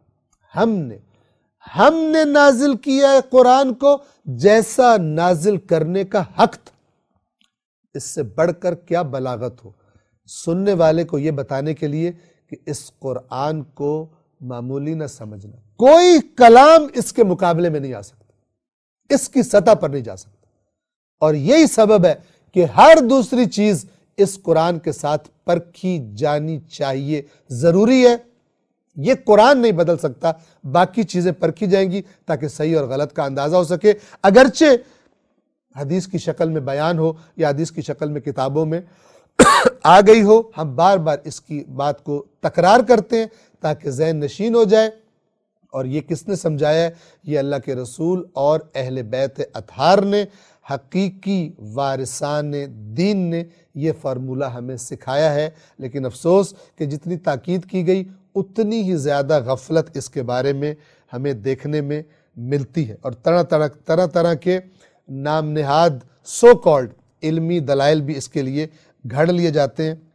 نے نازل کیا ہے قرآن کو جیسا نازل کرنے کا حق تھا۔ اس سے بڑھ کر کیا بلاغت ہو سننے والے کو یہ بتانے کے لیے کہ اس قرآن کو معمولی نہ سمجھنا، کوئی کلام اس کے مقابلے میں نہیں آ سکتا، اس کی سطح پر نہیں جا سکتا۔ اور یہی سبب ہے کہ ہر دوسری چیز اس قرآن کے ساتھ پرکھی جانی چاہیے، ضروری ہے۔ یہ قرآن نہیں بدل سکتا، باقی چیزیں پرکھی جائیں گی تاکہ صحیح اور غلط کا اندازہ ہو سکے، اگرچہ حدیث کی شکل میں بیان ہو یا حدیث کی شکل میں کتابوں میں آ گئی ہو۔ ہم بار بار اس کی بات کو تکرار کرتے ہیں تاکہ ذہن نشین ہو جائے۔ اور یہ کس نے سمجھایا ہے؟ یہ اللہ کے رسول اور اہل بیت اطہار نے، حقیقی وارثان دین نے یہ فارمولہ ہمیں سکھایا ہے۔ لیکن افسوس کہ جتنی تاکید کی گئی اتنی ہی زیادہ غفلت اس کے بارے میں ہمیں دیکھنے میں ملتی ہے، اور طرح طرح کے نام نہاد سو کالڈ علمی دلائل بھی اس کے لیے گھڑ لیے جاتے ہیں۔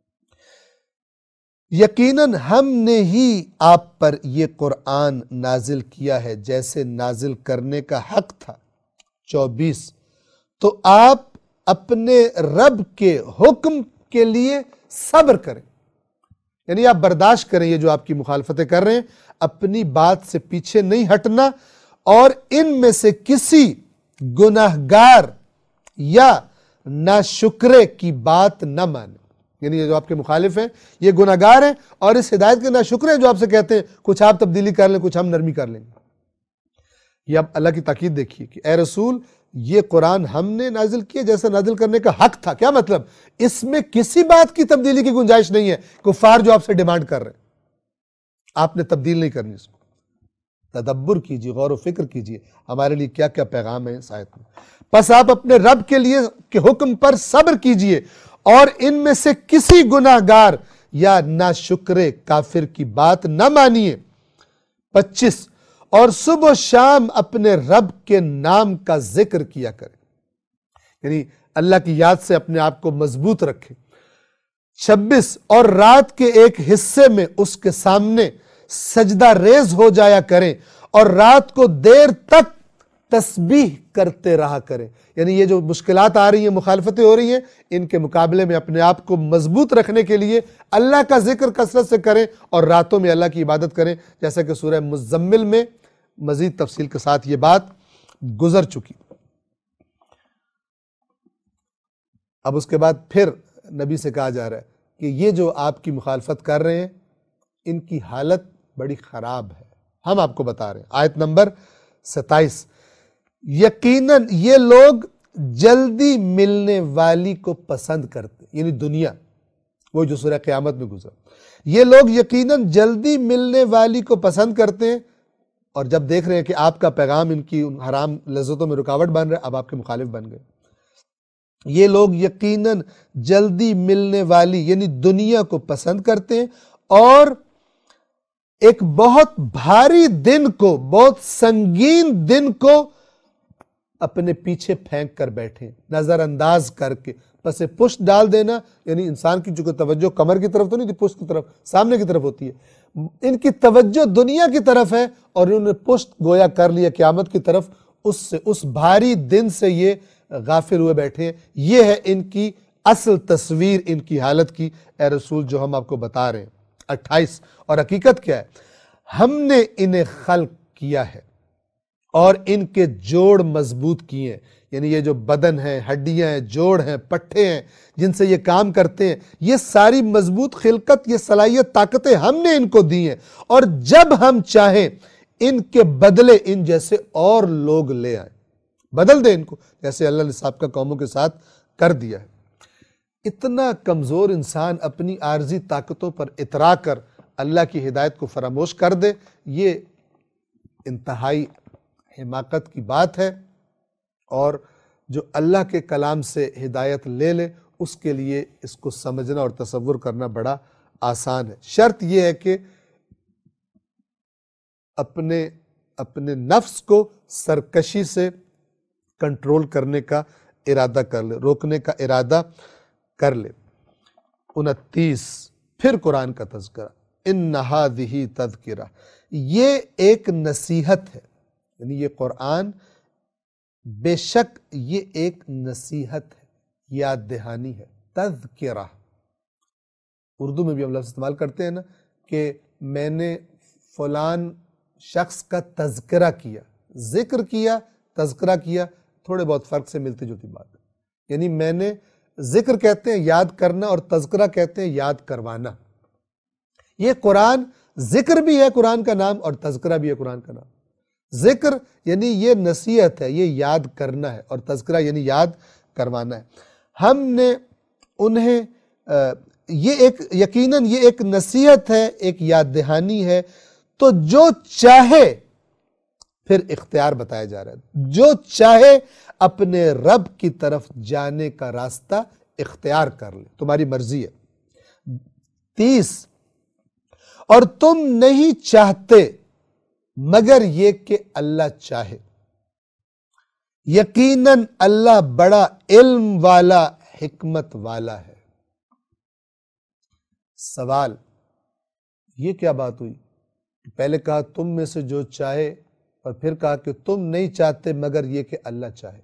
یقیناً ہم نے ہی آپ پر یہ قرآن نازل کیا ہے جیسے نازل کرنے کا حق تھا۔ 24 تو آپ اپنے رب کے حکم کے لیے صبر کریں، یعنی آپ برداشت کریں یہ جو آپ کی مخالفتیں کر رہے ہیں، اپنی بات سے پیچھے نہیں ہٹنا، اور ان میں سے کسی گناہگار یا ناشکرے کی بات نہ مانیں۔ یعنی یہ جو آپ کے مخالف ہیں یہ گناہگار ہیں اور اس ہدایت کے ناشکرے ہیں جو آپ سے کہتے ہیں کچھ آپ تبدیلی کر لیں، کچھ ہم نرمی کر لیں گے۔ یہ اب اللہ کی تاکید دیکھیے کہ اے رسول یہ قرآن ہم نے نازل کیا جیسا نازل کرنے کا حق تھا۔ کیا مطلب؟ اس میں کسی بات کی تبدیلی کی گنجائش نہیں ہے۔ کفار جو آپ سے ڈیمانڈ کر رہے ہیں آپ نے تبدیل نہیں کرنی اس کو۔ تدبر کیجیے، غور و فکر کیجیے ہمارے لیے کیا کیا پیغام ہے اس آیت میں۔ پس آپ اپنے رب کے لیے کے حکم پر صبر کیجیے اور ان میں سے کسی گناہگار یا ناشکرے کافر کی بات نہ مانیے۔ 25 اور صبح و شام اپنے رب کے نام کا ذکر کیا کریں، یعنی اللہ کی یاد سے اپنے آپ کو مضبوط رکھیں۔ 26 اور رات کے ایک حصے میں اس کے سامنے سجدہ ریز ہو جایا کریں اور رات کو دیر تک تسبیح کرتے رہا کریں۔ یعنی یہ جو مشکلات آ رہی ہیں، مخالفتیں ہو رہی ہیں، ان کے مقابلے میں اپنے آپ کو مضبوط رکھنے کے لیے اللہ کا ذکر کثرت سے کریں اور راتوں میں اللہ کی عبادت کریں، جیسا کہ سورہ مزمل میں مزید تفصیل کے ساتھ یہ بات گزر چکی۔ اب اس کے بعد پھر نبی سے کہا جا رہا ہے کہ یہ جو آپ کی مخالفت کر رہے ہیں ان کی حالت بڑی خراب ہے، ہم آپ کو بتا رہے ہیں۔ آیت نمبر 27 یقیناً یہ لوگ جلدی ملنے والی کو پسند کرتے، یعنی دنیا، وہ جو سورہ قیامت میں گزرا، یہ لوگ یقیناً جلدی ملنے والی کو پسند کرتے ہیں، اور جب دیکھ رہے ہیں کہ آپ کا پیغام ان کی حرام لذتوں میں رکاوٹ بن رہا ہے اب آپ کے مخالف بن گئے۔ یہ لوگ یقیناً جلدی ملنے والی یعنی دنیا کو پسند کرتے ہیں اور ایک بہت بھاری دن کو، بہت سنگین دن کو اپنے پیچھے پھینک کر بیٹھے، نظر انداز کر کے، پس پشت ڈال دینا، یعنی انسان کی چونکہ توجہ کمر کی طرف تو نہیں تھی، پشت کی طرف، سامنے کی طرف ہوتی ہے، ان کی توجہ دنیا کی طرف ہے اور انہوں نے پشت گویا کر لیا قیامت کی طرف، اس بھاری دن سے یہ غافل ہوئے بیٹھے ہیں۔ یہ ہے ان کی اصل تصویر ان کی حالت کی، اے رسول، جو ہم آپ کو بتا رہے ہیں۔ 28 اور حقیقت کیا ہے؟ ہم نے انہیں خلق کیا ہے اور ان کے جوڑ مضبوط کیے ہیں، یعنی یہ جو بدن ہیں، ہڈیاں ہیں، جوڑ ہیں، پٹھے ہیں جن سے یہ کام کرتے ہیں، یہ ساری مضبوط خلقت، یہ صلاحیت، طاقتیں ہم نے ان کو دی ہیں، اور جب ہم چاہیں ان کے بدلے ان جیسے اور لوگ لے آئیں، بدل دیں ان کو، جیسے اللہ نے سابقہ قوموں کے ساتھ کر دیا ہے۔ اتنا کمزور انسان اپنی عارضی طاقتوں پر اترا کر اللہ کی ہدایت کو فراموش کر دے، یہ انتہائی حماقت کی بات ہے، اور جو اللہ کے کلام سے ہدایت لے لے اس کے لیے اس کو سمجھنا اور تصور کرنا بڑا آسان ہے۔ شرط یہ ہے کہ اپنے نفس کو سرکشی سے کنٹرول کرنے کا ارادہ کر لے، روکنے کا ارادہ کر لے۔ 29 پھر قرآن کا تذکرہ، ان ھذہ تذکرہ، یہ ایک نصیحت ہے، یعنی یہ قرآن بے شک یہ ایک نصیحت ہے، یاد دہانی ہے، تذکرہ۔ اردو میں بھی ہم لفظ استعمال کرتے ہیں نا کہ میں نے فلان شخص کا تذکرہ کیا، ذکر کیا، تذکرہ کیا، تھوڑے بہت فرق سے ملتی جلتی بات ہے، یعنی میں نے ذکر کہتے ہیں یاد کرنا اور تذکرہ کہتے ہیں یاد کروانا۔ یہ قرآن ذکر بھی ہے قرآن کا نام اور تذکرہ بھی ہے قرآن کا نام۔ ذکر یعنی یہ نصیحت ہے، یہ یاد کرنا ہے، اور تذکرہ یعنی یاد کروانا ہے۔ ہم نے انہیں یقیناً یہ ایک نصیحت ہے، ایک یاد دہانی ہے، تو جو چاہے، پھر اختیار بتایا جا رہا ہے، جو چاہے اپنے رب کی طرف جانے کا راستہ اختیار کر لے، تمہاری مرضی ہے۔ 30 اور تم نہیں چاہتے مگر یہ کہ اللہ چاہے، یقیناً اللہ بڑا علم والا، حکمت والا ہے۔ سوال، یہ کیا بات ہوئی؟ پہلے کہا تم میں سے جو چاہے، اور پھر کہا کہ تم نہیں چاہتے مگر یہ کہ اللہ چاہے۔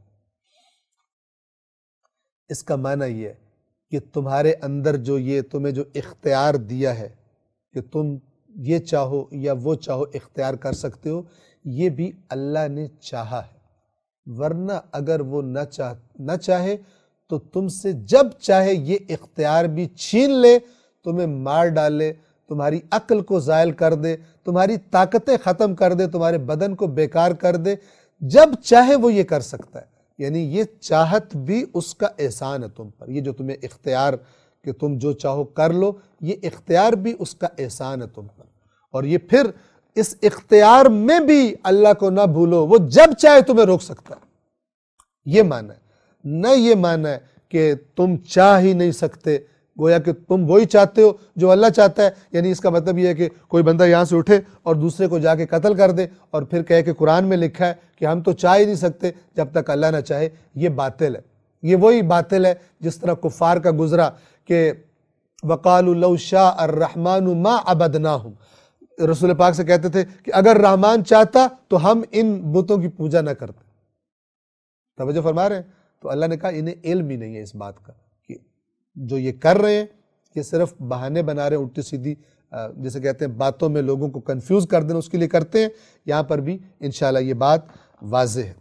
اس کا معنی یہ ہے کہ تمہارے اندر تمہیں جو اختیار دیا ہے کہ تم یہ چاہو یا وہ چاہو اختیار کر سکتے ہو، یہ بھی اللہ نے چاہا ہے، ورنہ اگر وہ نہ چاہے تو تم سے جب چاہے یہ اختیار بھی چھین لے، تمہیں مار ڈالے، تمہاری عقل کو زائل کر دے، تمہاری طاقتیں ختم کر دے، تمہارے بدن کو بیکار کر دے، جب چاہے وہ یہ کر سکتا ہے۔ یعنی یہ چاہت بھی اس کا احسان ہے تم پر، یہ جو تمہیں اختیار کہ تم جو چاہو کر لو، یہ اختیار بھی اس کا احسان ہے تم پر، اور یہ پھر اس اختیار میں بھی اللہ کو نہ بھولو، وہ جب چاہے تمہیں روک سکتا ہے۔ یہ معنی ہے، نہ یہ معنی ہے کہ تم چاہ ہی نہیں سکتے، گویا کہ تم وہی چاہتے ہو جو اللہ چاہتا ہے۔ یعنی اس کا مطلب یہ ہے کہ کوئی بندہ یہاں سے اٹھے اور دوسرے کو جا کے قتل کر دے، اور پھر کہے کہ قرآن میں لکھا ہے کہ ہم تو چاہ ہی نہیں سکتے جب تک اللہ نہ چاہے۔ یہ باطل ہے، یہ وہی باطل ہے جس طرح کفار کا گزرا کہ وَقَالُوا لَوْ شَاءَ الرَّحْمَنُ مَا عَبَدْنَاهُمْ، رسول پاک سے کہتے تھے کہ اگر رحمان چاہتا تو ہم ان بتوں کی پوجا نہ کرتے۔ توجہ فرما رہے ہیں؟ تو اللہ نے کہا انہیں علم ہی نہیں ہے اس بات کا کہ جو یہ کر رہے ہیں یہ صرف بہانے بنا رہے ہیں، الٹی سیدھی جسے کہتے ہیں باتوں میں لوگوں کو کنفیوز کر دینا، اس کے لیے کرتے ہیں۔ یہاں پر بھی انشاءاللہ یہ بات واضح ہے۔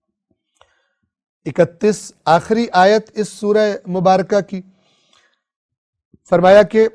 31 آخری آیت اس سورہ مبارکہ کی، فرمایا کہ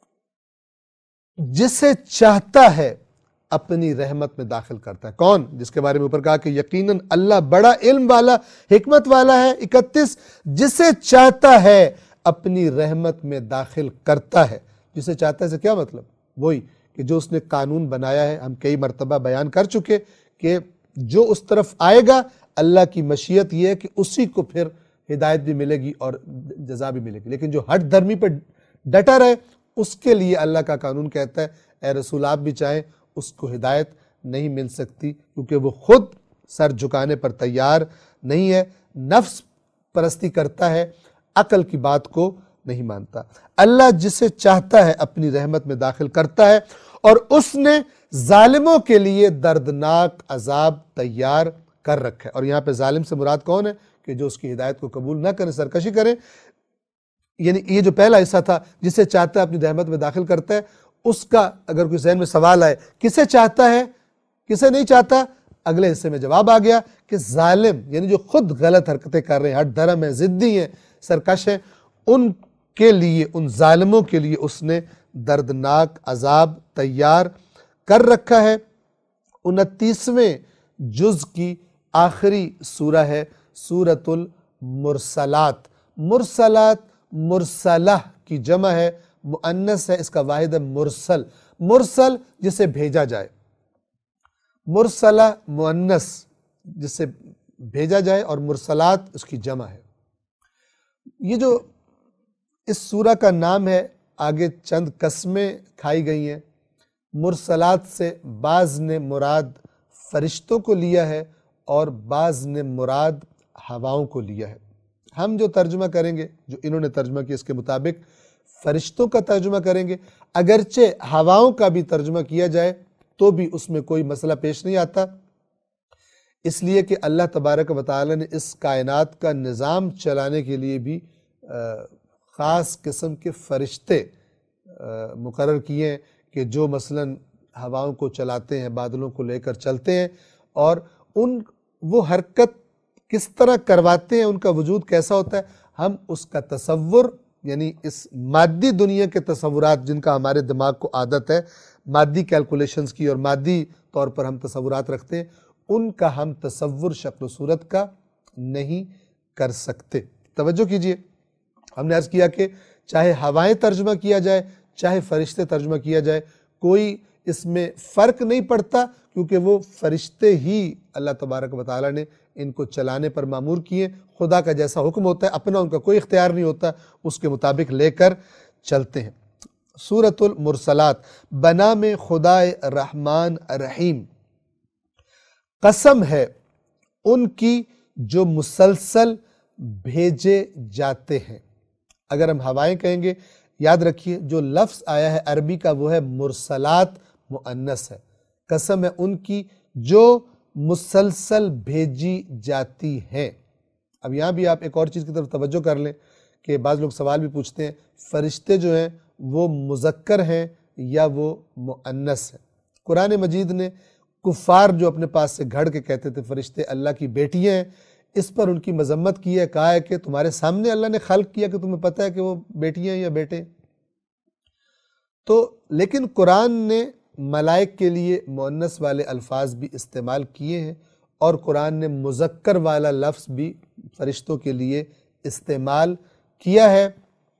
جسے چاہتا ہے اپنی رحمت میں داخل کرتا ہے۔ کون؟ جس کے بارے میں اوپر کہا کہ یقیناً اللہ بڑا علم والا، حکمت والا ہے۔ 31 جسے چاہتا ہے اپنی رحمت میں داخل کرتا ہے۔ جسے چاہتا ہے سے کیا مطلب؟ وہی کہ جو اس نے قانون بنایا ہے، ہم کئی مرتبہ بیان کر چکے کہ جو اس طرف آئے گا اللہ کی مشیت یہ ہے کہ اسی کو پھر ہدایت بھی ملے گی اور جزا بھی ملے گی، لیکن جو ہٹ دھرمی پہ ڈٹا رہے اس کے لیے اللہ کا قانون کہتا ہے اے رسول آپ بھی چاہیں اس کو ہدایت نہیں مل سکتی، کیونکہ وہ خود سر جھکانے پر تیار نہیں ہے، نفس پرستی کرتا ہے، عقل کی بات کو نہیں مانتا۔ اللہ جسے چاہتا ہے اپنی رحمت میں داخل کرتا ہے، اور اس نے ظالموں کے لیے دردناک عذاب تیار کر رکھا ہے۔ اور یہاں پہ ظالم سے مراد کون ہے؟ کہ جو اس کی ہدایت کو قبول نہ کرے، سرکشی کرے۔ یعنی یہ جو پہلا حصہ تھا جسے چاہتا ہے اپنی رحمت میں داخل کرتا ہے، اس کا اگر کوئی ذہن میں سوال آئے کسے چاہتا ہے کسے نہیں چاہتا، اگلے حصے میں جواب آ گیا کہ ظالم یعنی جو خود غلط حرکتیں کر رہے ہیں، ہٹ دھرم ہیں، ضدی ہیں، سرکش ہیں، ان کے لیے، ان ظالموں کے لیے اس نے دردناک عذاب تیار کر رکھا ہے۔ 29ویں جز کی آخری سورہ ہے سورۃ المرسلات۔ مرسلات مرسلہ کی جمع ہے، مؤنث ہے، اس کا واحد ہے مرسل۔ مرسل جسے بھیجا جائے، مرسلہ مؤنث جسے بھیجا جائے، اور مرسلات اس کی جمع ہے۔ یہ جو اس سورہ کا نام ہے، آگے چند قسمیں کھائی گئی ہیں۔ مرسلات سے بعض نے مراد فرشتوں کو لیا ہے اور بعض نے مراد ہواؤں کو لیا ہے۔ ہم جو ترجمہ کریں گے، جو انہوں نے ترجمہ کیا، اس کے مطابق فرشتوں کا ترجمہ کریں گے۔ اگرچہ ہواؤں کا بھی ترجمہ کیا جائے تو بھی اس میں کوئی مسئلہ پیش نہیں آتا، اس لیے کہ اللہ تبارک و تعالی نے اس کائنات کا نظام چلانے کے لیے بھی خاص قسم کے فرشتے مقرر کیے ہیں کہ جو مثلاً ہواؤں کو چلاتے ہیں، بادلوں کو لے کر چلتے ہیں، اور وہ حرکت کس طرح کرواتے ہیں، ان کا وجود کیسا ہوتا ہے، ہم اس کا تصور، یعنی اس مادی دنیا کے تصورات جن کا ہمارے دماغ کو عادت ہے، مادی کیلکولیشنز کی اور مادی طور پر ہم تصورات رکھتے ہیں، ان کا ہم تصور شکل و صورت کا نہیں کر سکتے۔ توجہ کیجئے، ہم نے عرض کیا کہ چاہے ہوائیں ترجمہ کیا جائے، چاہے فرشتے ترجمہ کیا جائے، کوئی اس میں فرق نہیں پڑتا، کیونکہ وہ فرشتے ہی اللہ تبارک و تعالی نے ان کو چلانے پر مامور کیے۔ خدا کا جیسا حکم ہوتا ہے، اپنا ان کا کوئی اختیار نہیں ہوتا، اس کے مطابق لے کر چلتے ہیں۔ سورۃ المرسلات، بنام خدائے رحمان رحیم، قسم ہے ان کی جو مسلسل بھیجے جاتے ہیں۔ اگر ہم ہوائیں کہیں گے، یاد رکھیے جو لفظ آیا ہے عربی کا وہ ہے مرسلات، مؤنث ہے۔ قسم ہے ان کی جو مسلسل بھیجی جاتی ہیں۔ اب یہاں بھی آپ ایک اور چیز کی طرف توجہ کر لیں کہ بعض لوگ سوال بھی پوچھتے ہیں، فرشتے جو ہیں وہ مذکر ہیں یا وہ مؤنث ہیں؟ قرآن مجید نے کفار جو اپنے پاس سے گھڑ کے کہتے تھے فرشتے اللہ کی بیٹیاں ہیں، اس پر ان کی مذمت کی ہے، کہا ہے کہ تمہارے سامنے اللہ نے خلق کیا کہ تمہیں پتہ ہے کہ وہ بیٹیاں ہیں یا بیٹے۔ تو لیکن قرآن نے ملائک کے لیے مؤنث والے الفاظ بھی استعمال کیے ہیں، اور قرآن نے مذکر والا لفظ بھی فرشتوں کے لیے استعمال کیا ہے۔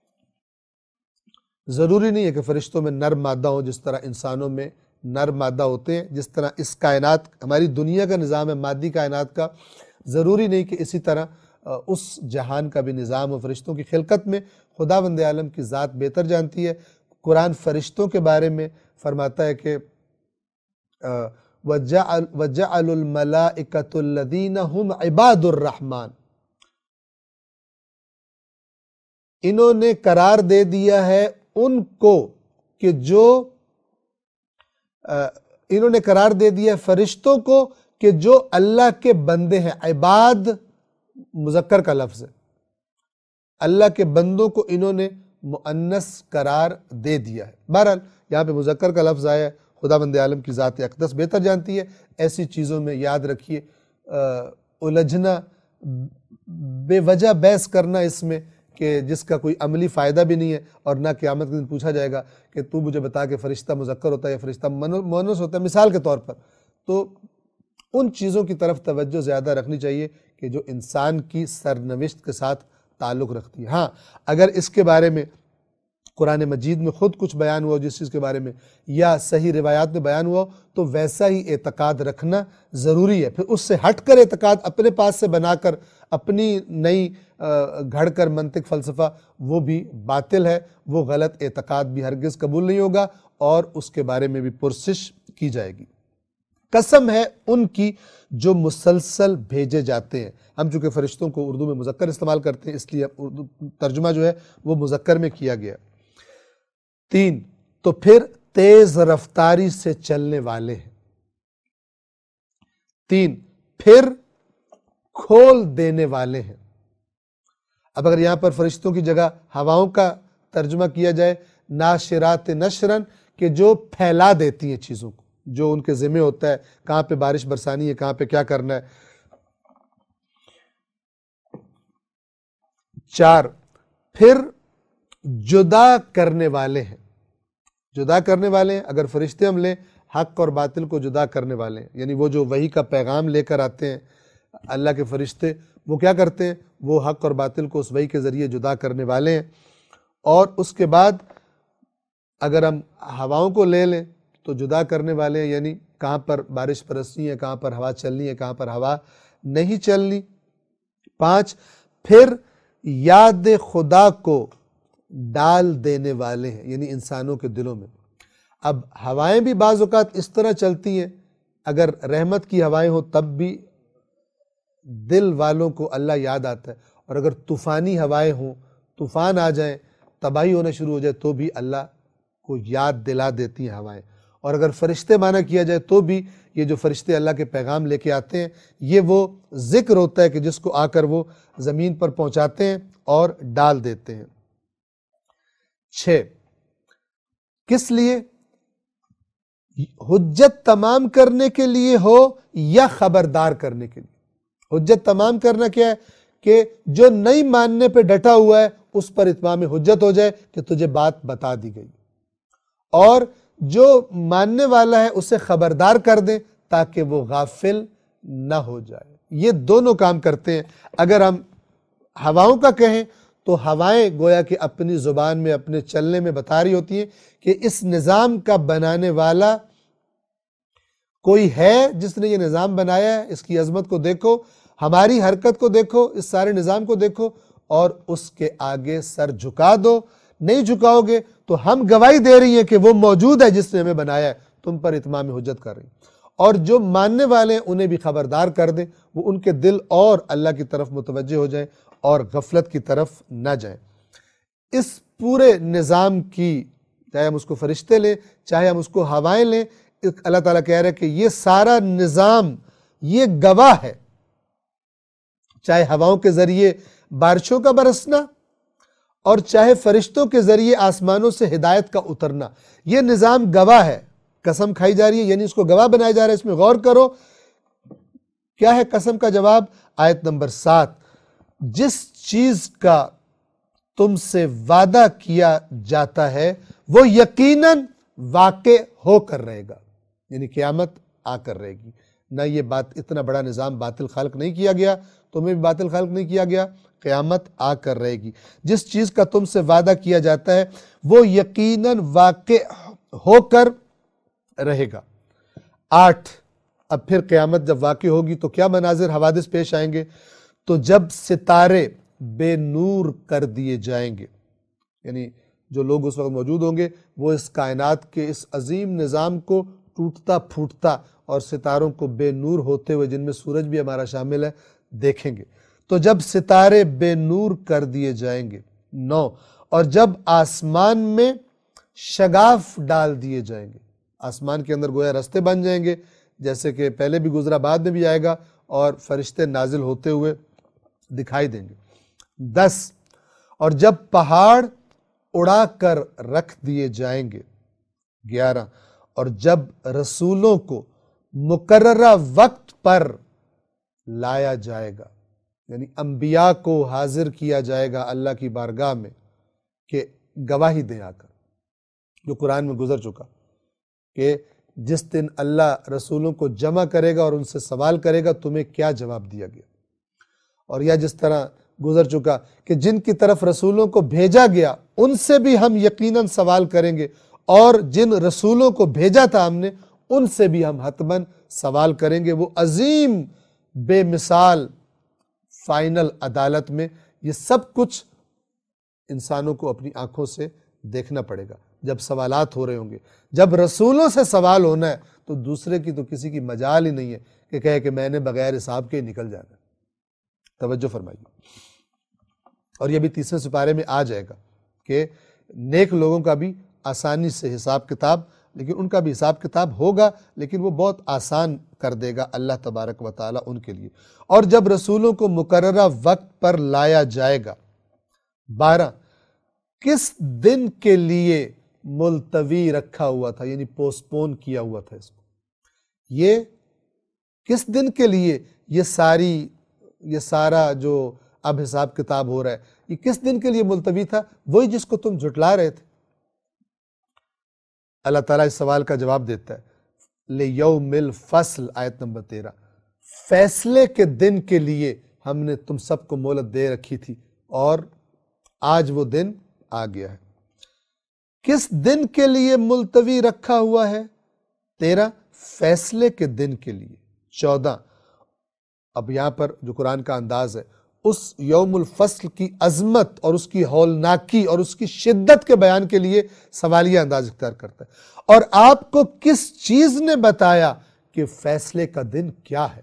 ضروری نہیں ہے کہ فرشتوں میں نر مادہ ہو جس طرح انسانوں میں نر مادہ ہوتے ہیں، جس طرح اس کائنات، ہماری دنیا کا نظام ہے مادی کائنات کا، ضروری نہیں کہ اسی طرح اس جہان کا بھی نظام ہو۔ فرشتوں کی خلقت میں خداوند عالم کی ذات بہتر جانتی ہے۔ قرآن فرشتوں کے بارے میں فرماتا ہے کہ وَجَعَلُوا الْمَلَائِكَةُ الَّذِينَ هُمْ عِبَادُ الرَّحْمَنِ، انہوں نے قرار دے دیا ہے ان کو کہ جو انہوں نے قرار دے دیا ہے فرشتوں کو کہ جو اللہ کے بندے ہیں۔ عباد مذکر کا لفظ ہے، اللہ کے بندوں کو انہوں نے مؤنث قرار دے دیا ہے۔ بہرحال یہاں پہ مذکر کا لفظ آیا ہے، خداوند عالم کی ذات اقدس بہتر جانتی ہے۔ ایسی چیزوں میں یاد رکھیے الجھنا، بے وجہ بحث کرنا اس میں کہ جس کا کوئی عملی فائدہ بھی نہیں ہے، اور نہ قیامت کے دن پوچھا جائے گا کہ تو مجھے بتا کہ فرشتہ مذکر ہوتا ہے یا فرشتہ مؤنث ہوتا ہے، مثال کے طور پر، تو ان چیزوں کی طرف توجہ زیادہ رکھنی چاہیے کہ جو انسان کی سرنوشت کے ساتھ تعلق رکھتی ہے۔ ہاں، اگر اس کے بارے میں قرآن مجید میں خود کچھ بیان ہوا جس چیز کے بارے میں، یا صحیح روایات میں بیان ہوا تو ویسا ہی اعتقاد رکھنا ضروری ہے۔ پھر اس سے ہٹ کر اعتقاد اپنے پاس سے بنا کر اپنی نئی گھڑ کر منطق فلسفہ، وہ بھی باطل ہے، وہ غلط اعتقاد بھی ہرگز قبول نہیں ہوگا، اور اس کے بارے میں بھی پرسش کی جائے گی۔ قسم ہے ان کی جو مسلسل بھیجے جاتے ہیں۔ ہم چونکہ فرشتوں کو اردو میں مذکر استعمال کرتے ہیں، اس لیے اردو ترجمہ جو ہے وہ مذکر میں کیا گیا۔ 3، تو پھر تیز رفتاری سے چلنے والے ہیں۔ 3، پھر کھول دینے والے ہیں۔ اب اگر یہاں پر فرشتوں کی جگہ ہواؤں کا ترجمہ کیا جائے، ناشرات نشرن، کہ جو پھیلا دیتی ہیں چیزوں کو، جو ان کے ذمہ ہوتا ہے، کہاں پہ بارش برسانی ہے، کہاں پہ کیا کرنا ہے۔ 4 پھر جدا کرنے والے ہیں، جدا کرنے والے ہیں۔ اگر فرشتے ہم لیں، حق اور باطل کو جدا کرنے والے ہیں، یعنی وہ جو وحی کا پیغام لے کر آتے ہیں اللہ کے فرشتے، وہ کیا کرتے ہیں؟ وہ حق اور باطل کو اس وحی کے ذریعے جدا کرنے والے ہیں۔ اور اس کے بعد اگر ہم ہواؤں کو لے لیں تو جدا کرنے والے ہیں، یعنی کہاں پر بارش برسنی ہے، کہاں پر ہوا چلنی ہے، کہاں پر ہوا نہیں چلنی۔ 5 پھر یاد خدا کو ڈال دینے والے ہیں، یعنی انسانوں کے دلوں میں۔ اب ہوائیں بھی بعض اوقات اس طرح چلتی ہیں، اگر رحمت کی ہوائیں ہوں تب بھی دل والوں کو اللہ یاد آتا ہے، اور اگر طوفانی ہوائیں ہوں، طوفان آ جائیں، تباہی ہونا شروع ہو جائے، تو بھی اللہ کو یاد دلا دیتی ہیں ہوائیں۔ اور اگر فرشتے معنی کیا جائے تو بھی یہ جو فرشتے اللہ کے پیغام لے کے آتے ہیں، یہ وہ ذکر ہوتا ہے کہ جس کو آ کر وہ زمین پر پہنچاتے ہیں اور ڈال دیتے ہیں۔ 6 کس لیے؟ حجت تمام کرنے کے لیے ہو یا خبردار کرنے کے لیے۔ حجت تمام کرنا کیا ہے؟ کہ جو نہیں ماننے پہ ڈٹا ہوا ہے اس پر اتمام حجت ہو جائے کہ تجھے بات بتا دی گئی، اور جو ماننے والا ہے اسے خبردار کر دیں تاکہ وہ غافل نہ ہو جائے۔ یہ دونوں کام کرتے ہیں۔ اگر ہم ہواؤں کا کہیں تو ہوائیں گویا کہ اپنی زبان میں، اپنے چلنے میں بتا رہی ہوتی ہیں کہ اس نظام کا بنانے والا کوئی ہے جس نے یہ نظام بنایا ہے، اس کی عظمت کو دیکھو، ہماری حرکت کو دیکھو، اس سارے نظام کو دیکھو، اور اس کے آگے سر جھکا دو۔ نہیں جھکاؤ گے تو ہم گواہی دے رہی ہیں کہ وہ موجود ہے جس نے ہمیں بنایا ہے، تم پر اتمام حجت کر رہی ہیں۔ اور جو ماننے والے ہیں انہیں بھی خبردار کر دیں، وہ ان کے دل اور اللہ کی طرف متوجہ ہو جائیں اور غفلت کی طرف نہ جائیں۔ اس پورے نظام کی، چاہے ہم اس کو فرشتے لیں، چاہے ہم اس کو ہوائیں لیں، اللہ تعالیٰ کہہ رہے ہیں کہ یہ سارا نظام یہ گواہ ہے، چاہے ہواؤں کے ذریعے بارشوں کا برسنا اور چاہے فرشتوں کے ذریعے آسمانوں سے ہدایت کا اترنا، یہ نظام گواہ ہے۔ قسم کھائی جا رہی ہے، یعنی اس کو گواہ بنایا جا رہا ہے۔ اس میں غور کرو، کیا ہے قسم کا جواب؟ آیت نمبر 7، جس چیز کا تم سے وعدہ کیا جاتا ہے وہ یقیناً واقع ہو کر رہے گا، یعنی قیامت آ کر رہے گی۔ نہ یہ بات، اتنا بڑا نظام باطل خلق نہیں کیا گیا، تمہیں بھی باطل خلق نہیں کیا گیا، قیامت آ کر رہے گی۔ جس چیز کا تم سے وعدہ کیا جاتا ہے وہ یقیناً واقع ہو کر رہے گا۔ 8 اب پھر قیامت جب واقع ہوگی تو کیا مناظر حوادث پیش آئیں گے؟ تو جب ستارے بے نور کر دیے جائیں گے، یعنی جو لوگ اس وقت موجود ہوں گے وہ اس کائنات کے اس عظیم نظام کو ٹوٹتا پھوٹتا اور ستاروں کو بے نور ہوتے ہوئے، جن میں سورج بھی ہمارا شامل ہے، دیکھیں گے۔ تو جب ستارے بے نور کر دیے جائیں گے۔ 9 اور جب آسمان میں شگاف ڈال دیے جائیں گے، آسمان کے اندر گویا رستے بن جائیں گے، جیسے کہ پہلے بھی گزرا، بعد میں بھی آئے گا، اور فرشتے نازل ہوتے ہوئے دکھائی دیں گے۔ 10 اور جب پہاڑ اڑا کر رکھ دیے جائیں گے۔ 11 اور جب رسولوں کو مقررہ وقت پر لایا جائے گا، یعنی انبیاء کو حاضر کیا جائے گا اللہ کی بارگاہ میں کہ گواہی دیں آ کر، جو قرآن میں گزر چکا کہ جس دن اللہ رسولوں کو جمع کرے گا اور ان سے سوال کرے گا تمہیں کیا جواب دیا گیا، اور یا جس طرح گزر چکا کہ جن کی طرف رسولوں کو بھیجا گیا ان سے بھی ہم یقیناً سوال کریں گے، اور جن رسولوں کو بھیجا تھا ہم نے ان سے بھی ہم حتماً سوال کریں گے۔ وہ عظیم بے مثال فائنل عدالت میں یہ سب کچھ انسانوں کو اپنی آنکھوں سے دیکھنا پڑے گا جب سوالات ہو رہے ہوں گے۔ جب رسولوں سے سوال ہونا ہے تو دوسرے کی تو کسی کی مجال ہی نہیں ہے کہ کہے کہ میں نے بغیر حساب کے نکل جانا ہے۔ توجہ فرمائیے، اور یہ بھی 30ویں سپارے میں آ جائے گا کہ نیک لوگوں کا بھی آسانی سے حساب کتاب، لیکن ان کا بھی حساب کتاب ہوگا، لیکن وہ بہت آسان کر دے گا اللہ تبارک و تعالیٰ ان کے لیے۔ اور جب رسولوں کو مقررہ وقت پر لایا جائے گا۔ 12 کس دن کے لیے ملتوی رکھا ہوا تھا، یعنی پوسٹ پون کیا ہوا تھا اس کو، یہ کس دن کے لیے یہ سارا جو اب حساب کتاب ہو رہا ہے، یہ کس دن کے لیے ملتوی تھا؟ وہی جس کو تم جھٹلا رہے تھے۔ اللہ تعالیٰ اس سوال کا جواب دیتا ہے، لِیَوْمِ الْفَصْل، آیت نمبر 13، فیصلے کے دن کے لیے ہم نے تم سب کو مہلت دے رکھی تھی اور آج وہ دن آ گیا ہے۔ کس دن کے لیے ملتوی رکھا ہوا ہے؟ 13 فیصلے کے دن کے لیے۔ 14 اب یہاں پر جو قرآن کا انداز ہے، اس یوم الفصل کی عظمت اور اس کی ہولناکی اور اس کی شدت کے بیان کے لیے سوالیہ انداز اختیار کرتا ہے۔ اور آپ کو کس چیز نے بتایا کہ فیصلے کا دن کیا ہے؟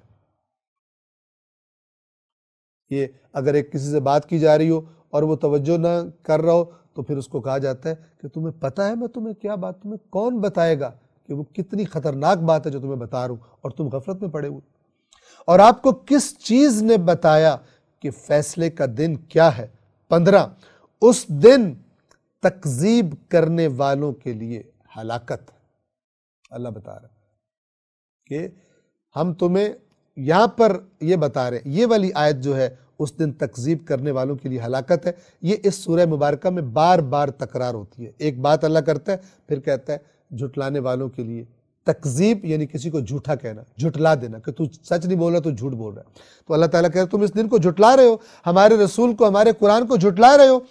یہ اگر ایک کسی سے بات کی جا رہی ہو اور وہ توجہ نہ کر رہا ہو تو پھر اس کو کہا جاتا ہے کہ تمہیں پتہ ہے میں تمہیں کیا بات، تمہیں کون بتائے گا کہ وہ کتنی خطرناک بات ہے جو تمہیں بتا رہا ہوں اور تم غفلت میں پڑے ہوئے۔ اور آپ کو کس چیز نے بتایا کہ فیصلے کا دن کیا ہے؟ 15 اس دن تکذیب کرنے والوں کے لیے ہلاکت۔ اللہ بتا رہا ہے کہ ہم تمہیں یہاں پر یہ بتا رہے ہیں، یہ والی آیت جو ہے اس دن تکذیب کرنے والوں کے لیے ہلاکت ہے، یہ اس سورہ مبارکہ میں بار بار تکرار ہوتی ہے۔ ایک بات اللہ کرتا ہے پھر کہتا ہے جھٹلانے والوں کے لیے تکذیب، یعنی کسی کو جھوٹا کہنا، جھٹلا دینا کہ تو سچ نہیں بول رہا تو جھوٹ بول رہا ہے۔ تو اللہ تعالیٰ کہتا ہے تم اس دن کو جھٹلا رہے ہو، ہمارے رسول کو، ہمارے قرآن کو جھٹلا رہے ہو۔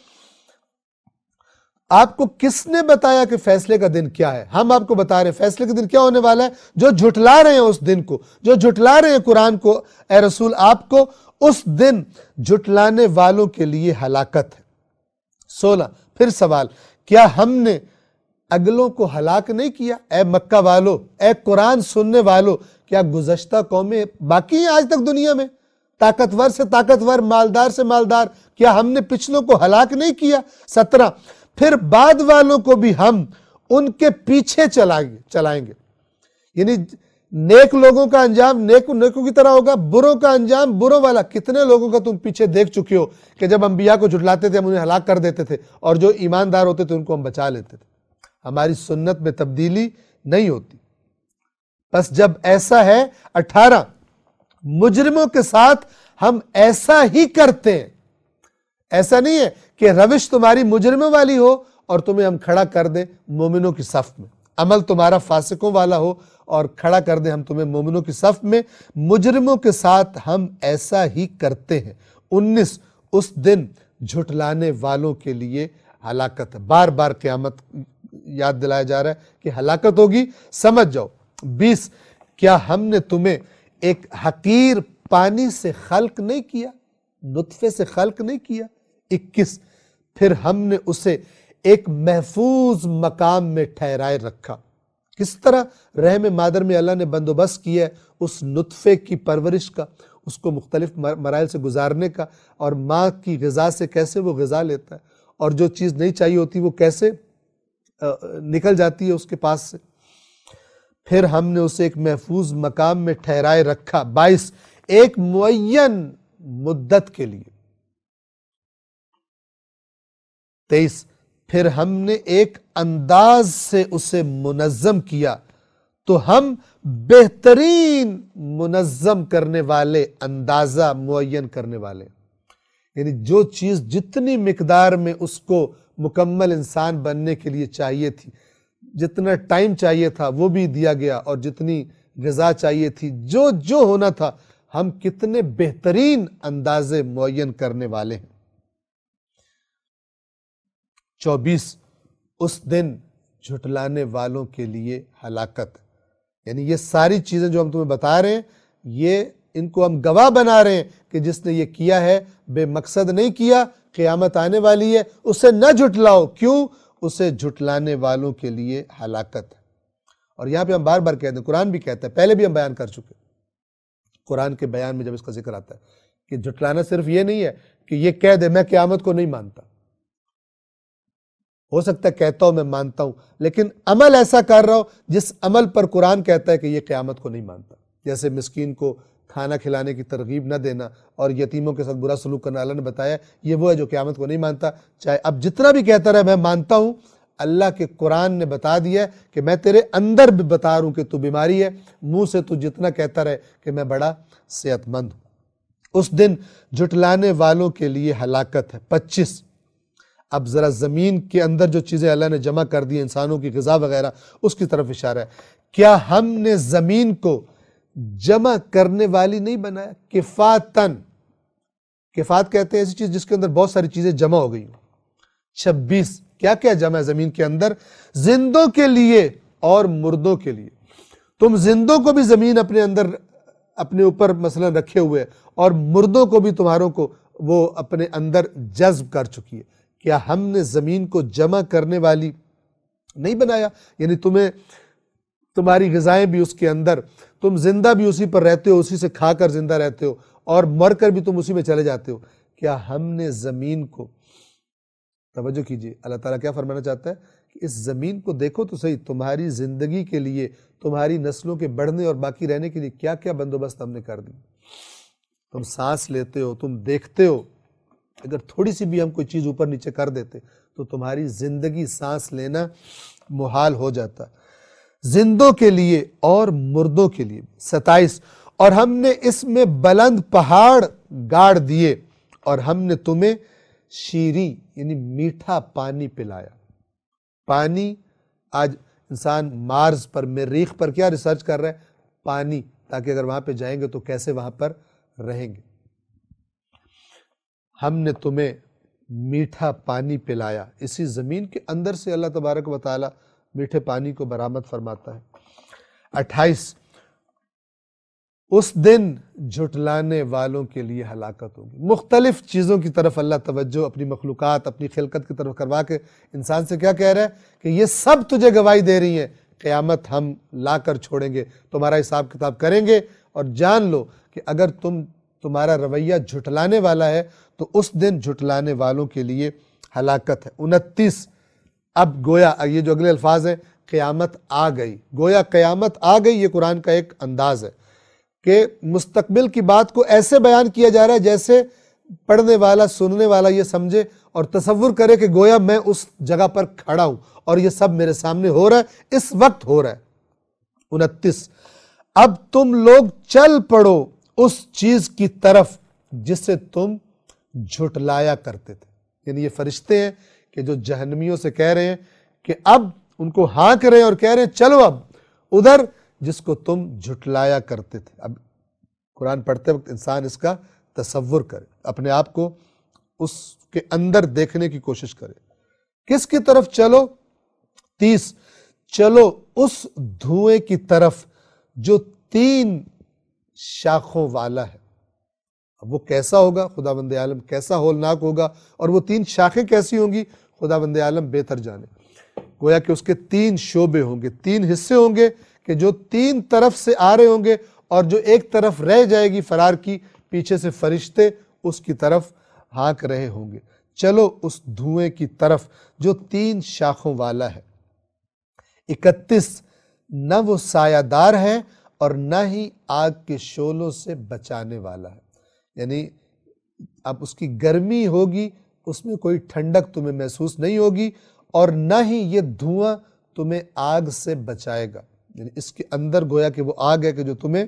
آپ کو کس نے بتایا کہ فیصلے کا دن کیا ہے؟ ہم آپ کو بتا رہے ہیں فیصلے کا دن کیا ہونے والا ہے۔ جو جھٹلا رہے ہیں اس دن کو، جو جھٹلا رہے ہیں قرآن کو، اے رسول آپ کو، اس دن جھٹلانے والوں کے لیے ہلاکت ہے۔ 16 پھر سوال، کیا ہم نے اگلوں کو ہلاک نہیں کیا؟ اے مکہ والو، اے قرآن سننے والو، کیا گزشتہ قومیں باقی ہیں آج تک دنیا میں؟ طاقتور سے طاقتور، مالدار سے مالدار، کیا ہم نے پچھلوں کو ہلاک نہیں کیا؟ 17 پھر بعد والوں کو بھی ہم ان کے پیچھے چلائیں گے، یعنی نیک لوگوں کا انجام نیکوں کی طرح ہوگا، بروں کا انجام بروں والا۔ کتنے لوگوں کا تم پیچھے دیکھ چکے ہو کہ جب انبیاء کو جھٹلاتے تھے ہم انہیں ہلاک کر دیتے تھے، اور جو ایماندار ہوتے تھے ان کو ہم بچا لیتے تھے۔ ہماری سنت میں تبدیلی نہیں ہوتی۔ بس جب ایسا ہے، 18 مجرموں کے ساتھ ہم ایسا ہی کرتے ہیں۔ ایسا نہیں ہے کہ روش تمہاری مجرموں والی ہو اور تمہیں ہم کھڑا کر دیں مومنوں کی صف میں، عمل تمہارا فاسقوں والا ہو اور کھڑا کر دیں ہم تمہیں مومنوں کی صف میں۔ مجرموں کے ساتھ ہم ایسا ہی کرتے ہیں۔ 19 اس دن جھٹلانے والوں کے لیے ہلاکت ہے۔ بار بار قیامت یاد دلایا جا رہا ہے کہ ہلاکت ہوگی، سمجھ جاؤ۔ 20 کیا ہم نے تمہیں ایک حقیر پانی سے خلق نہیں کیا، نطفے سے خلق نہیں کیا؟ 21 پھر ہم نے اسے ایک محفوظ مقام میں ٹھہرائے رکھا۔ کس طرح رحم مادر میں اللہ نے بندوبست کیا ہے اس نطفے کی پرورش کا، اس کو مختلف مراحل سے گزارنے کا، اور ماں کی غذا سے کیسے وہ غذا لیتا ہے، اور جو چیز نہیں چاہیے ہوتی وہ کیسے نکل جاتی ہے اس کے پاس سے۔ پھر ہم نے اسے ایک محفوظ مقام میں ٹھہرائے رکھا۔ 22 ایک معین مدت کے لیے۔ 23 پھر ہم نے ایک انداز سے اسے منظم کیا تو ہم بہترین منظم کرنے والے، اندازہ معین کرنے والے، یعنی جو چیز جتنی مقدار میں اس کو مکمل انسان بننے کے لیے چاہیے تھی، جتنا ٹائم چاہیے تھا وہ بھی دیا گیا، اور جتنی غذا چاہیے تھی، جو ہونا تھا، ہم کتنے بہترین اندازے معین کرنے والے ہیں۔ 24 اس دن جھٹلانے والوں کے لیے ہلاکت، یعنی یہ ساری چیزیں جو ہم تمہیں بتا رہے ہیں، یہ ان کو ہم گواہ بنا رہے ہیں کہ جس نے یہ کیا ہے بے مقصد نہیں کیا، قیامت آنے والی ہے، اسے نہ جھٹلاؤ۔ کیوں؟ اسے جھٹلانے والوں کے لیے ہلاکت ہے۔ اور یہاں پہ ہم بار بار کہتے ہیں، قرآن بھی کہتا ہے، پہلے بھی ہم بیان کر چکے، قرآن کے بیان میں جب اس کا ذکر آتا ہے کہ جھٹلانا صرف یہ نہیں ہے کہ یہ کہہ دے میں قیامت کو نہیں مانتا، ہو سکتا ہے کہتا ہوں میں مانتا ہوں، لیکن عمل ایسا کر رہا ہو جس عمل پر قرآن کہتا ہے کہ یہ قیامت کو نہیں مانتا، جیسے مسکین کو کھانا کھلانے کی ترغیب نہ دینا اور یتیموں کے ساتھ برا سلوک کرنا۔ اللہ نے بتایا یہ وہ ہے جو قیامت کو نہیں مانتا، چاہے اب جتنا بھی کہتا رہے میں مانتا ہوں، اللہ کے قرآن نے بتا دیا ہے کہ میں تیرے اندر بھی بتا رہا ہوں کہ تو بیماری ہے، منہ سے تو جتنا کہتا رہے کہ میں بڑا صحت مند ہوں۔ اس دن جھٹلانے والوں کے لیے ہلاکت ہے۔ 25 اب ذرا زمین کے اندر جو چیزیں اللہ نے جمع کر دی، انسانوں کی غذا وغیرہ، اس کی طرف اشارہ ہے۔ کیا ہم نے زمین کو جمع کرنے والی نہیں بنایا؟ کفاتن، کفات کہتے ہیں ایسی چیز جس کے اندر بہت ساری چیزیں جمع ہو گئی ہوں۔ 26 کیا کیا جمع ہے زمین کے اندر؟ زندوں کے لیے اور مردوں کے لیے۔ تم زندوں کو بھی زمین اپنے اندر اپنے اوپر مثلا رکھے ہوئے اور مردوں کو بھی تمہاروں کو وہ اپنے اندر جذب کر چکی ہے۔ کیا ہم نے زمین کو جمع کرنے والی نہیں بنایا؟ یعنی تمہاری غذائیں بھی اس کے اندر، تم زندہ بھی اسی پر رہتے ہو، اسی سے کھا کر زندہ رہتے ہو، اور مر کر بھی تم اسی میں چلے جاتے ہو۔ کیا ہم نے زمین کو، توجہ کیجئے اللہ تعالیٰ کیا فرمانا چاہتا ہے کہ اس زمین کو دیکھو تو صحیح، تمہاری زندگی کے لیے، تمہاری نسلوں کے بڑھنے اور باقی رہنے کے لیے کیا کیا بندوبست ہم نے کر دی۔ تم سانس لیتے ہو، تم دیکھتے ہو، اگر تھوڑی سی بھی ہم کوئی چیز اوپر نیچے کر دیتے تو تمہاری زندگی، سانس لینا محال ہو جاتا۔ زندوں کے لیے اور مردوں کے لیے۔ 27 اور ہم نے اس میں بلند پہاڑ گاڑ دیے اور ہم نے تمہیں شیریں یعنی میٹھا پانی پلایا۔ پانی، آج انسان مارس پر، مریخ پر کیا ریسرچ کر رہا ہے؟ پانی، تاکہ اگر وہاں پہ جائیں گے تو کیسے وہاں پر رہیں گے۔ ہم نے تمہیں میٹھا پانی پلایا۔ اسی زمین کے اندر سے اللہ تبارک و تعالی میٹھے پانی کو برآمد فرماتا ہے۔ 28 اس دن جھٹلانے والوں کے لیے ہلاکت ہوگی۔ مختلف چیزوں کی طرف اللہ توجہ اپنی مخلوقات، اپنی خلقت کی طرف کروا کے انسان سے کیا کہہ رہا ہے کہ یہ سب تجھے گواہی دے رہی ہیں، قیامت ہم لا کر چھوڑیں گے، تمہارا حساب کتاب کریں گے، اور جان لو کہ اگر تمہارا رویہ جھٹلانے والا ہے تو اس دن جھٹلانے والوں کے لیے ہلاکت ہے۔ 29 اب گویا یہ جو اگلے الفاظ ہیں، قیامت آ گئی، گویا قیامت آ گئی، یہ قرآن کا ایک انداز ہے کہ مستقبل کی بات کو ایسے بیان کیا جا رہا ہے جیسے پڑھنے والا، سننے والا یہ سمجھے اور تصور کرے کہ گویا میں اس جگہ پر کھڑا ہوں اور یہ سب میرے سامنے ہو رہا ہے، اس وقت ہو رہا ہے۔ 29 اب تم لوگ چل پڑو اس چیز کی طرف جسے تم جھٹلایا کرتے تھے۔ یعنی یہ فرشتے ہیں کہ جو جہنمیوں سے کہہ رہے ہیں کہ اب ان کو ہانک رہے ہیں اور کہہ رہے ہیں چلو اب ادھر جس کو تم جھٹلایا کرتے تھے۔ اب قرآن پڑھتے وقت انسان اس کا تصور کرے، اپنے آپ کو اس کے اندر دیکھنے کی کوشش کرے۔ کس کی طرف چلو؟ 30 چلو اس دھوئیں کی طرف جو 3 شاخوں والا ہے۔ اب وہ کیسا ہوگا؟ خداوند عالم کیسا ہولناک ہوگا، اور وہ 3 شاخیں کیسی ہوں گی؟ خداوند عالم بہتر جانے۔ گویا کہ اس کے 3 شعبے ہوں گے، 3 حصے ہوں گے کہ جو 3 طرف سے آ رہے ہوں گے، اور جو ایک طرف رہ جائے گی فرار کی، پیچھے سے فرشتے اس کی طرف ہانک رہے ہوں گے۔ چلو اس دھوئیں کی طرف جو 3 شاخوں والا ہے۔ 31 نہ وہ سایہ دار ہے اور نہ ہی آگ کے شعلوں سے بچانے والا ہے۔ یعنی اب اس کی گرمی ہوگی، اس میں کوئی ٹھنڈک تمہیں محسوس نہیں ہوگی، اور نہ ہی یہ دھواں تمہیں آگ سے بچائے گا۔ یعنی اس کے اندر گویا کہ وہ آگ ہے کہ جو تمہیں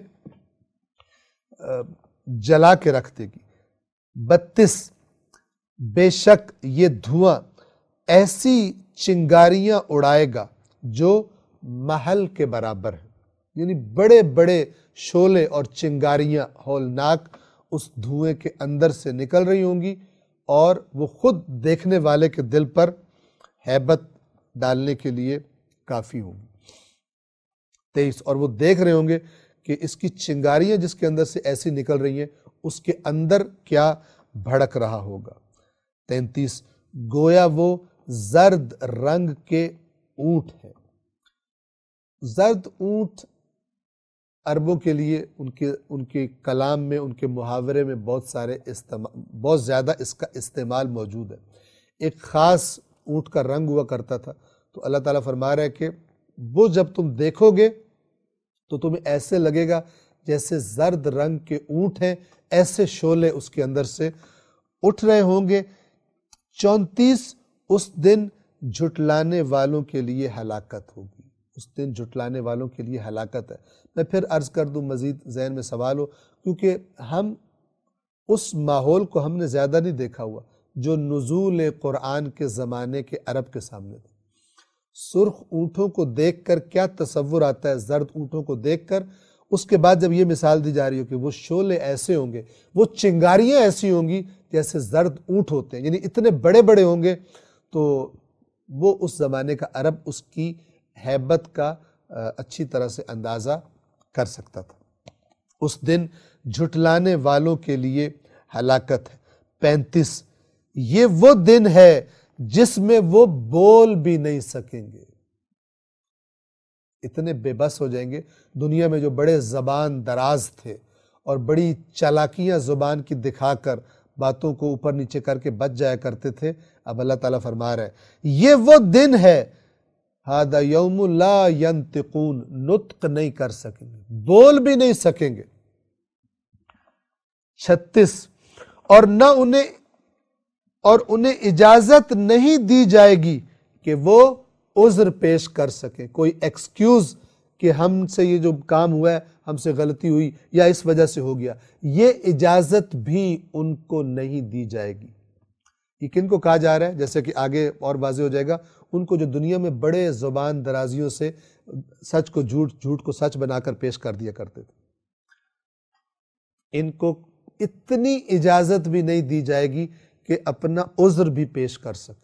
جلا کے رکھ دے گی۔ 32 بے شک یہ دھواں ایسی چنگاریاں اڑائے گا جو محل کے برابر ہے۔ یعنی بڑے بڑے شعلے اور چنگاریاں ہولناک اس دھوئیں کے اندر سے نکل رہی ہوں گی، اور وہ خود دیکھنے والے کے دل پر ہیبت ڈالنے کے لیے کافی ہوں گی۔ 23 اور وہ دیکھ رہے ہوں گے کہ اس کی چنگاریاں جس کے اندر سے ایسی نکل رہی ہیں، اس کے اندر کیا بھڑک رہا ہوگا۔ 33 گویا وہ زرد رنگ کے اونٹ ہے۔ زرد اونٹ عربوں کے لیے ان کے کلام میں، ان کے محاورے میں بہت زیادہ اس کا استعمال موجود ہے۔ ایک خاص اونٹ کا رنگ ہوا کرتا تھا، تو اللہ تعالیٰ فرما رہا ہے کہ وہ جب تم دیکھو گے تو تمہیں ایسے لگے گا جیسے زرد رنگ کے اونٹ ہیں، ایسے شعلے اس کے اندر سے اٹھ رہے ہوں گے۔ 34 اس دن جھٹلانے والوں کے لیے ہلاکت ہوگی، اس دن جھٹلانے والوں کے لیے ہلاکت ہے۔ میں پھر عرض کر دوں، مزید ذہن میں سوال ہو، کیونکہ ہم اس ماحول کو ہم نے زیادہ نہیں دیکھا ہوا جو نزول قرآن کے زمانے کے عرب کے سامنے تھا۔ سرخ اونٹوں کو دیکھ کر کیا تصور آتا ہے، زرد اونٹوں کو دیکھ کر، اس کے بعد جب یہ مثال دی جا رہی ہو کہ وہ شعلے ایسے ہوں گے، وہ چنگاریاں ایسی ہوں گی جیسے زرد اونٹ ہوتے ہیں، یعنی اتنے بڑے بڑے ہوں گے، تو وہ اس زمانے کا عرب اس کی ہیبت کا اچھی طرح سے اندازہ کر سکتا تھا۔ اس دن جھٹلانے والوں کے لیے ہلاکت ہے۔ 35، یہ وہ دن ہے جس میں وہ بول بھی نہیں سکیں گے۔ اتنے بے بس ہو جائیں گے، دنیا میں جو بڑے زبان دراز تھے اور بڑی چالاکیاں زبان کی دکھا کر باتوں کو اوپر نیچے کر کے بچ جایا کرتے تھے، اب اللہ تعالیٰ فرما رہا ہے یہ وہ دن ہے، ھذا یوم لا ینطقون، نطق نہیں کر سکیں گے، بول بھی نہیں سکیں گے۔ 36، اور انہیں اجازت نہیں دی جائے گی کہ وہ عذر پیش کر سکیں، کوئی ایکسکیوز کہ ہم سے یہ جو کام ہوا ہے، ہم سے غلطی ہوئی یا اس وجہ سے ہو گیا، یہ اجازت بھی ان کو نہیں دی جائے گی۔ یہ کن کو کہا جا رہا ہے؟ جیسے کہ آگے اور واضح ہو جائے گا، ان کو جو دنیا میں بڑے زبان درازیوں سے سچ کو جھوٹ، جھوٹ کو سچ بنا کر پیش کر دیا کرتے تھے، ان کو اتنی اجازت بھی نہیں دی جائے گی کہ اپنا عذر بھی پیش کر سکیں۔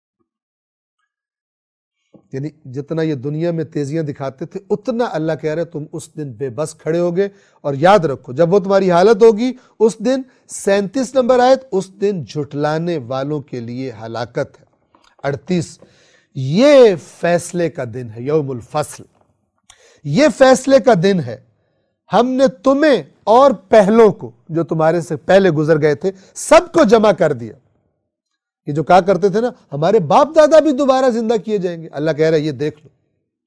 یعنی جتنا یہ دنیا میں تیزیاں دکھاتے تھے، اتنا اللہ کہہ رہے تم اس دن بے بس کھڑے ہوگے، اور یاد رکھو جب وہ تمہاری حالت ہوگی اس دن، 37 نمبر آیت، اس دن جھٹلانے والوں کے لیے ہلاکت ہے۔ 38، یہ فیصلے کا دن ہے، یوم الفصل، یہ فیصلے کا دن ہے، ہم نے تمہیں اور پہلوں کو جو تمہارے سے پہلے گزر گئے تھے سب کو جمع کر دیا۔ یہ جو کہا کرتے تھے نا ہمارے باپ دادا بھی دوبارہ زندہ کیے جائیں گے، اللہ کہہ رہا ہے یہ دیکھ لو،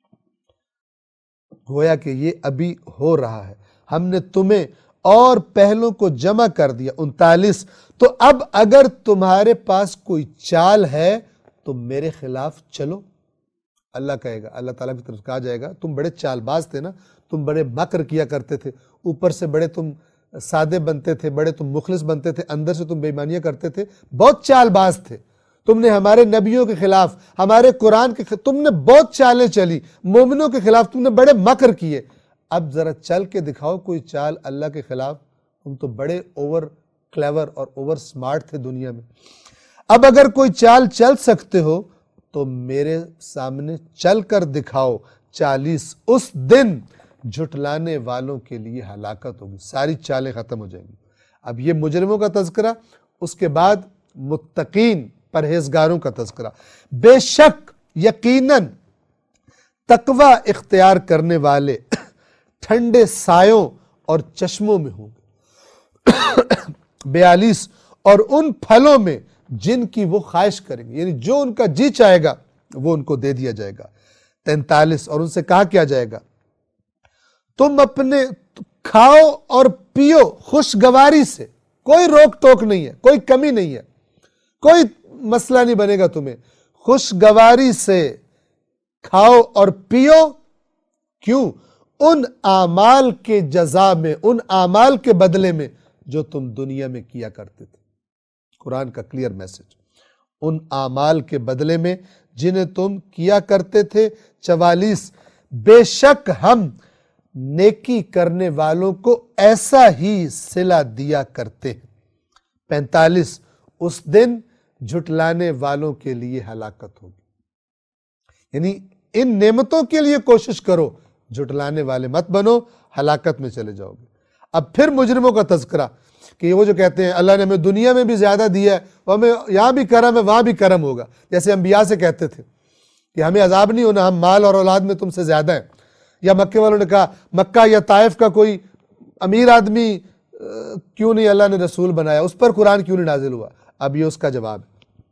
گویا کہ یہ ابھی ہو رہا ہے، ہم نے تمہیں اور پہلوں کو جمع کر دیا۔ 39، تو اب اگر تمہارے پاس کوئی چال ہے تو میرے خلاف چلو، اللہ کہے گا، اللہ تعالیٰ کی طرف کہا جائے گا تم بڑے چال باز تھے نا، تم بڑے مکر کیا کرتے تھے، اوپر سے بڑے تم سادے بنتے تھے، بڑے تم مخلص بنتے تھے، اندر سے تم بے ایمانیاں کرتے تھے، بہت چال باز تھے، تم نے ہمارے نبیوں کے خلاف، ہمارے قرآن کے خلاف، تم نے بہت چالیں چلی، مومنوں کے خلاف تم نے بڑے مکر کیے، اب ذرا چل کے دکھاؤ کوئی چال اللہ کے خلاف، تم تو بڑے اوور کلیور اور اوور سمارٹ تھے دنیا میں، اب اگر کوئی چال چل سکتے ہو تو میرے سامنے چل کر دکھاؤ۔ 40، اس دن جھٹلانے والوں کے لیے ہلاکت ہوگی، ساری چالیں ختم ہو جائیں گی۔ اب یہ مجرموں کا تذکرہ، اس کے بعد متقین پرہیزگاروں کا تذکرہ۔ بے شک یقیناً تقوی اختیار کرنے والے ٹھنڈے سایوں اور چشموں میں ہوں گے۔ 42، اور ان پھلوں میں جن کی وہ خواہش کریں گے، یعنی جو ان کا جی چاہے گا وہ ان کو دے دیا جائے گا۔ 43، اور ان سے کہا کیا جائے گا تم اپنے کھاؤ اور پیو خوشگواری سے، کوئی روک ٹوک نہیں ہے، کوئی کمی نہیں ہے، کوئی مسئلہ نہیں بنے گا تمہیں، خوشگواری سے کھاؤ اور پیو، کیوں؟ ان اعمال کے جزا میں، ان اعمال کے بدلے میں جو تم دنیا میں کیا کرتے تھے۔ قرآن کا کلیئر میسج، ان اعمال کے بدلے میں جنہیں تم کیا کرتے تھے۔ 44، بے شک ہم نیکی کرنے والوں کو ایسا ہی صلہ دیا کرتے ہیں۔ 45، اس دن جھٹلانے والوں کے لیے ہلاکت ہوگی، یعنی ان نعمتوں کے لیے کوشش کرو، جھٹلانے والے مت بنو، ہلاکت میں چلے جاؤ گے۔ اب پھر مجرموں کا تذکرہ کہ وہ جو کہتے ہیں اللہ نے ہمیں دنیا میں بھی زیادہ دیا ہے، اور ہمیں یہاں بھی کرم ہے وہاں بھی کرم ہوگا، جیسے انبیاء سے کہتے تھے کہ ہمیں عذاب نہیں ہونا، ہم مال اور اولاد میں تم سے زیادہ ہیں، یا مکے والوں نے کہا مکہ یا طائف کا کوئی امیر آدمی کیوں نہیں اللہ نے رسول بنایا، اس پر قرآن کیوں نہیں نازل ہوا؟ اب یہ اس کا جواب ہے۔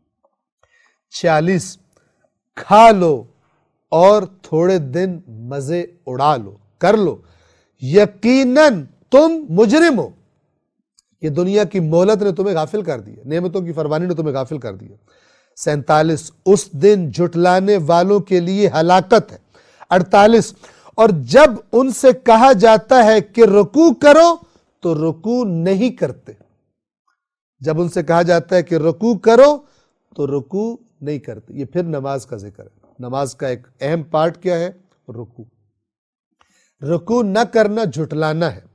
46، کھا لو اور تھوڑے دن مزے اڑا لو، کر لو، یقیناً تم مجرم ہو، یہ دنیا کی مہلت نے تمہیں غافل کر دیا، نعمتوں کی فروانی نے تمہیں غافل کر دیا۔ 47 اس دن جھٹلانے والوں کے لیے ہلاکت ہے۔ 48 اور جب ان سے کہا جاتا ہے کہ رکوع کرو تو رکوع نہیں کرتے۔ جب ان سے کہا جاتا ہے کہ رکوع کرو تو رکوع نہیں کرتے۔ یہ پھر نماز کا ذکر ہے۔ نماز کا ایک اہم پارٹ کیا ہے؟ رکوع۔ رکوع نہ کرنا جھٹلانا ہے۔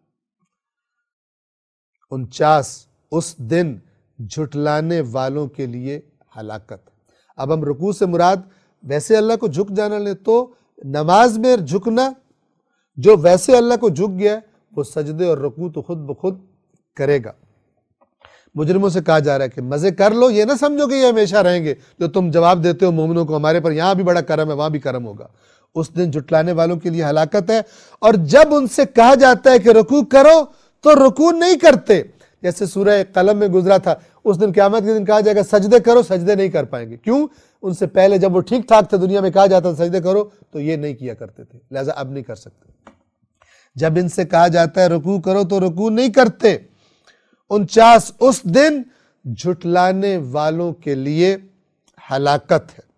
49 اس دن جھٹلانے والوں کے لیے ہلاکت۔ اب ہم رکوع سے مراد ویسے اللہ کو جھک جانا لیں تو نماز میں جھکنا، جو ویسے اللہ کو جھک گیا ہے وہ سجدے اور رکوع تو خود بخود کرے گا۔ مجرموں سے کہا جا رہا ہے کہ مزے کر لو، یہ نہ سمجھو کہ یہ ہمیشہ رہیں گے، جو تم جواب دیتے ہو مومنوں کو ہمارے پر یہاں بھی بڑا کرم ہے وہاں بھی کرم ہوگا۔ اس دن جھٹلانے والوں کے لیے ہلاکت ہے۔ اور جب ان سے کہا جاتا ہے کہ رکوع کرو تو رکوع نہیں کرتے، جیسے سورہ قلم میں گزرا تھا، اس دن قیامت کے دن کہا جائے گا سجدے کرو، سجدے نہیں کر پائیں گے۔ کیوں؟ ان سے پہلے جب وہ ٹھیک ٹھاک تھے دنیا میں کہا جاتا تھا سجدے کرو تو یہ نہیں کیا کرتے تھے، لہٰذا اب نہیں کر سکتے۔ جب ان سے کہا جاتا ہے رکوع کرو تو رکوع نہیں کرتے۔ 49 اس دن جھٹلانے والوں کے لیے ہلاکت ہے۔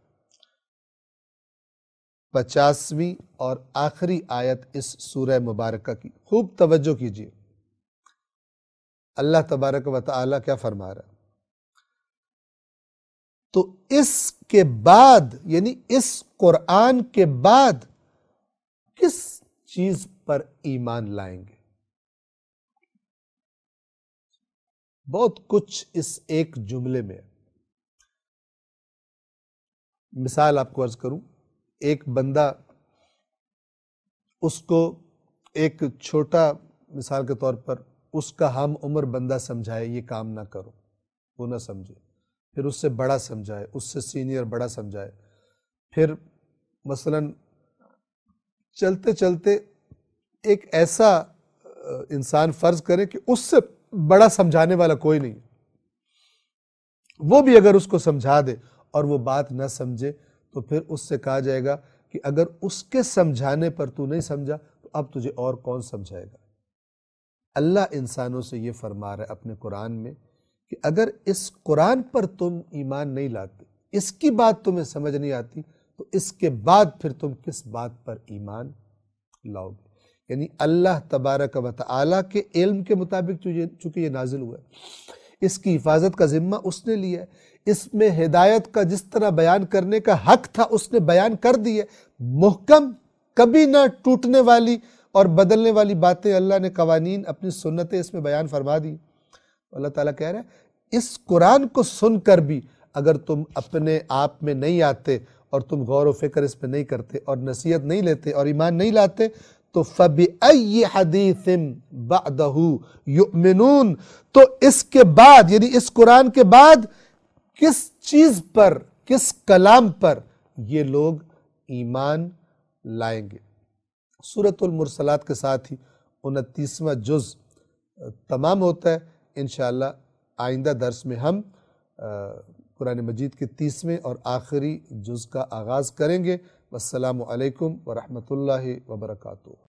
50ویں اور آخری آیت اس سورہ مبارکہ کی خوب توجہ کیجیے۔ اللہ تبارک و تعالی کیا فرما رہا ہے؟ تو اس کے بعد، یعنی اس قرآن کے بعد کس چیز پر ایمان لائیں گے؟ بہت کچھ اس ایک جملے میں ہے۔ مثال آپ کو عرض کروں، ایک بندہ، اس کو ایک چھوٹا مثال کے طور پر اس کا ہم عمر بندہ سمجھائے یہ کام نہ کرو، وہ نہ سمجھے، پھر اس سے بڑا سمجھائے، اس سے سینئر بڑا سمجھائے، پھر مثلاً چلتے چلتے ایک ایسا انسان فرض کرے کہ اس سے بڑا سمجھانے والا کوئی نہیں، وہ بھی اگر اس کو سمجھا دے اور وہ بات نہ سمجھے تو پھر اس سے کہا جائے گا کہ اگر اس کے سمجھانے پر تو نہیں سمجھا تو اب تجھے اور کون سمجھائے گا۔ اللہ انسانوں سے یہ فرما رہا ہے اپنے قرآن میں کہ اگر اس قرآن پر تم ایمان نہیں لاتے، اس کی بات تمہیں سمجھ نہیں آتی، تو اس کے بعد پھر تم کس بات پر ایمان لاؤ گے؟ یعنی اللہ تبارک و تعالی کے علم کے مطابق چونکہ یہ نازل ہوا ہے، اس کی حفاظت کا ذمہ اس نے لیا ہے، اس میں ہدایت کا جس طرح بیان کرنے کا حق تھا اس نے بیان کر دی ہے، محکم، کبھی نہ ٹوٹنے والی اور بدلنے والی باتیں اللہ نے قوانین، اپنی سنتیں اس میں بیان فرما دی۔ اللہ تعالیٰ کہہ رہے ہیں اس قرآن کو سن کر بھی اگر تم اپنے آپ میں نہیں آتے اور تم غور و فکر اس پہ نہیں کرتے اور نصیحت نہیں لیتے اور ایمان نہیں لاتے تو فَبِأَيِّ حَدِيثٍ بَعْدَهُ يُؤْمِنُونَ، تو اس کے بعد، یعنی اس قرآن کے بعد کس چیز پر، کس کلام پر یہ لوگ ایمان لائیں گے؟ سورۃ المرسلات کے ساتھ ہی 29واں جز تمام ہوتا ہے۔ انشاءاللہ آئندہ درس میں ہم قرآن مجید کے 30ویں اور آخری جز کا آغاز کریں گے۔ والسلام علیکم ورحمۃ اللہ وبرکاتہ۔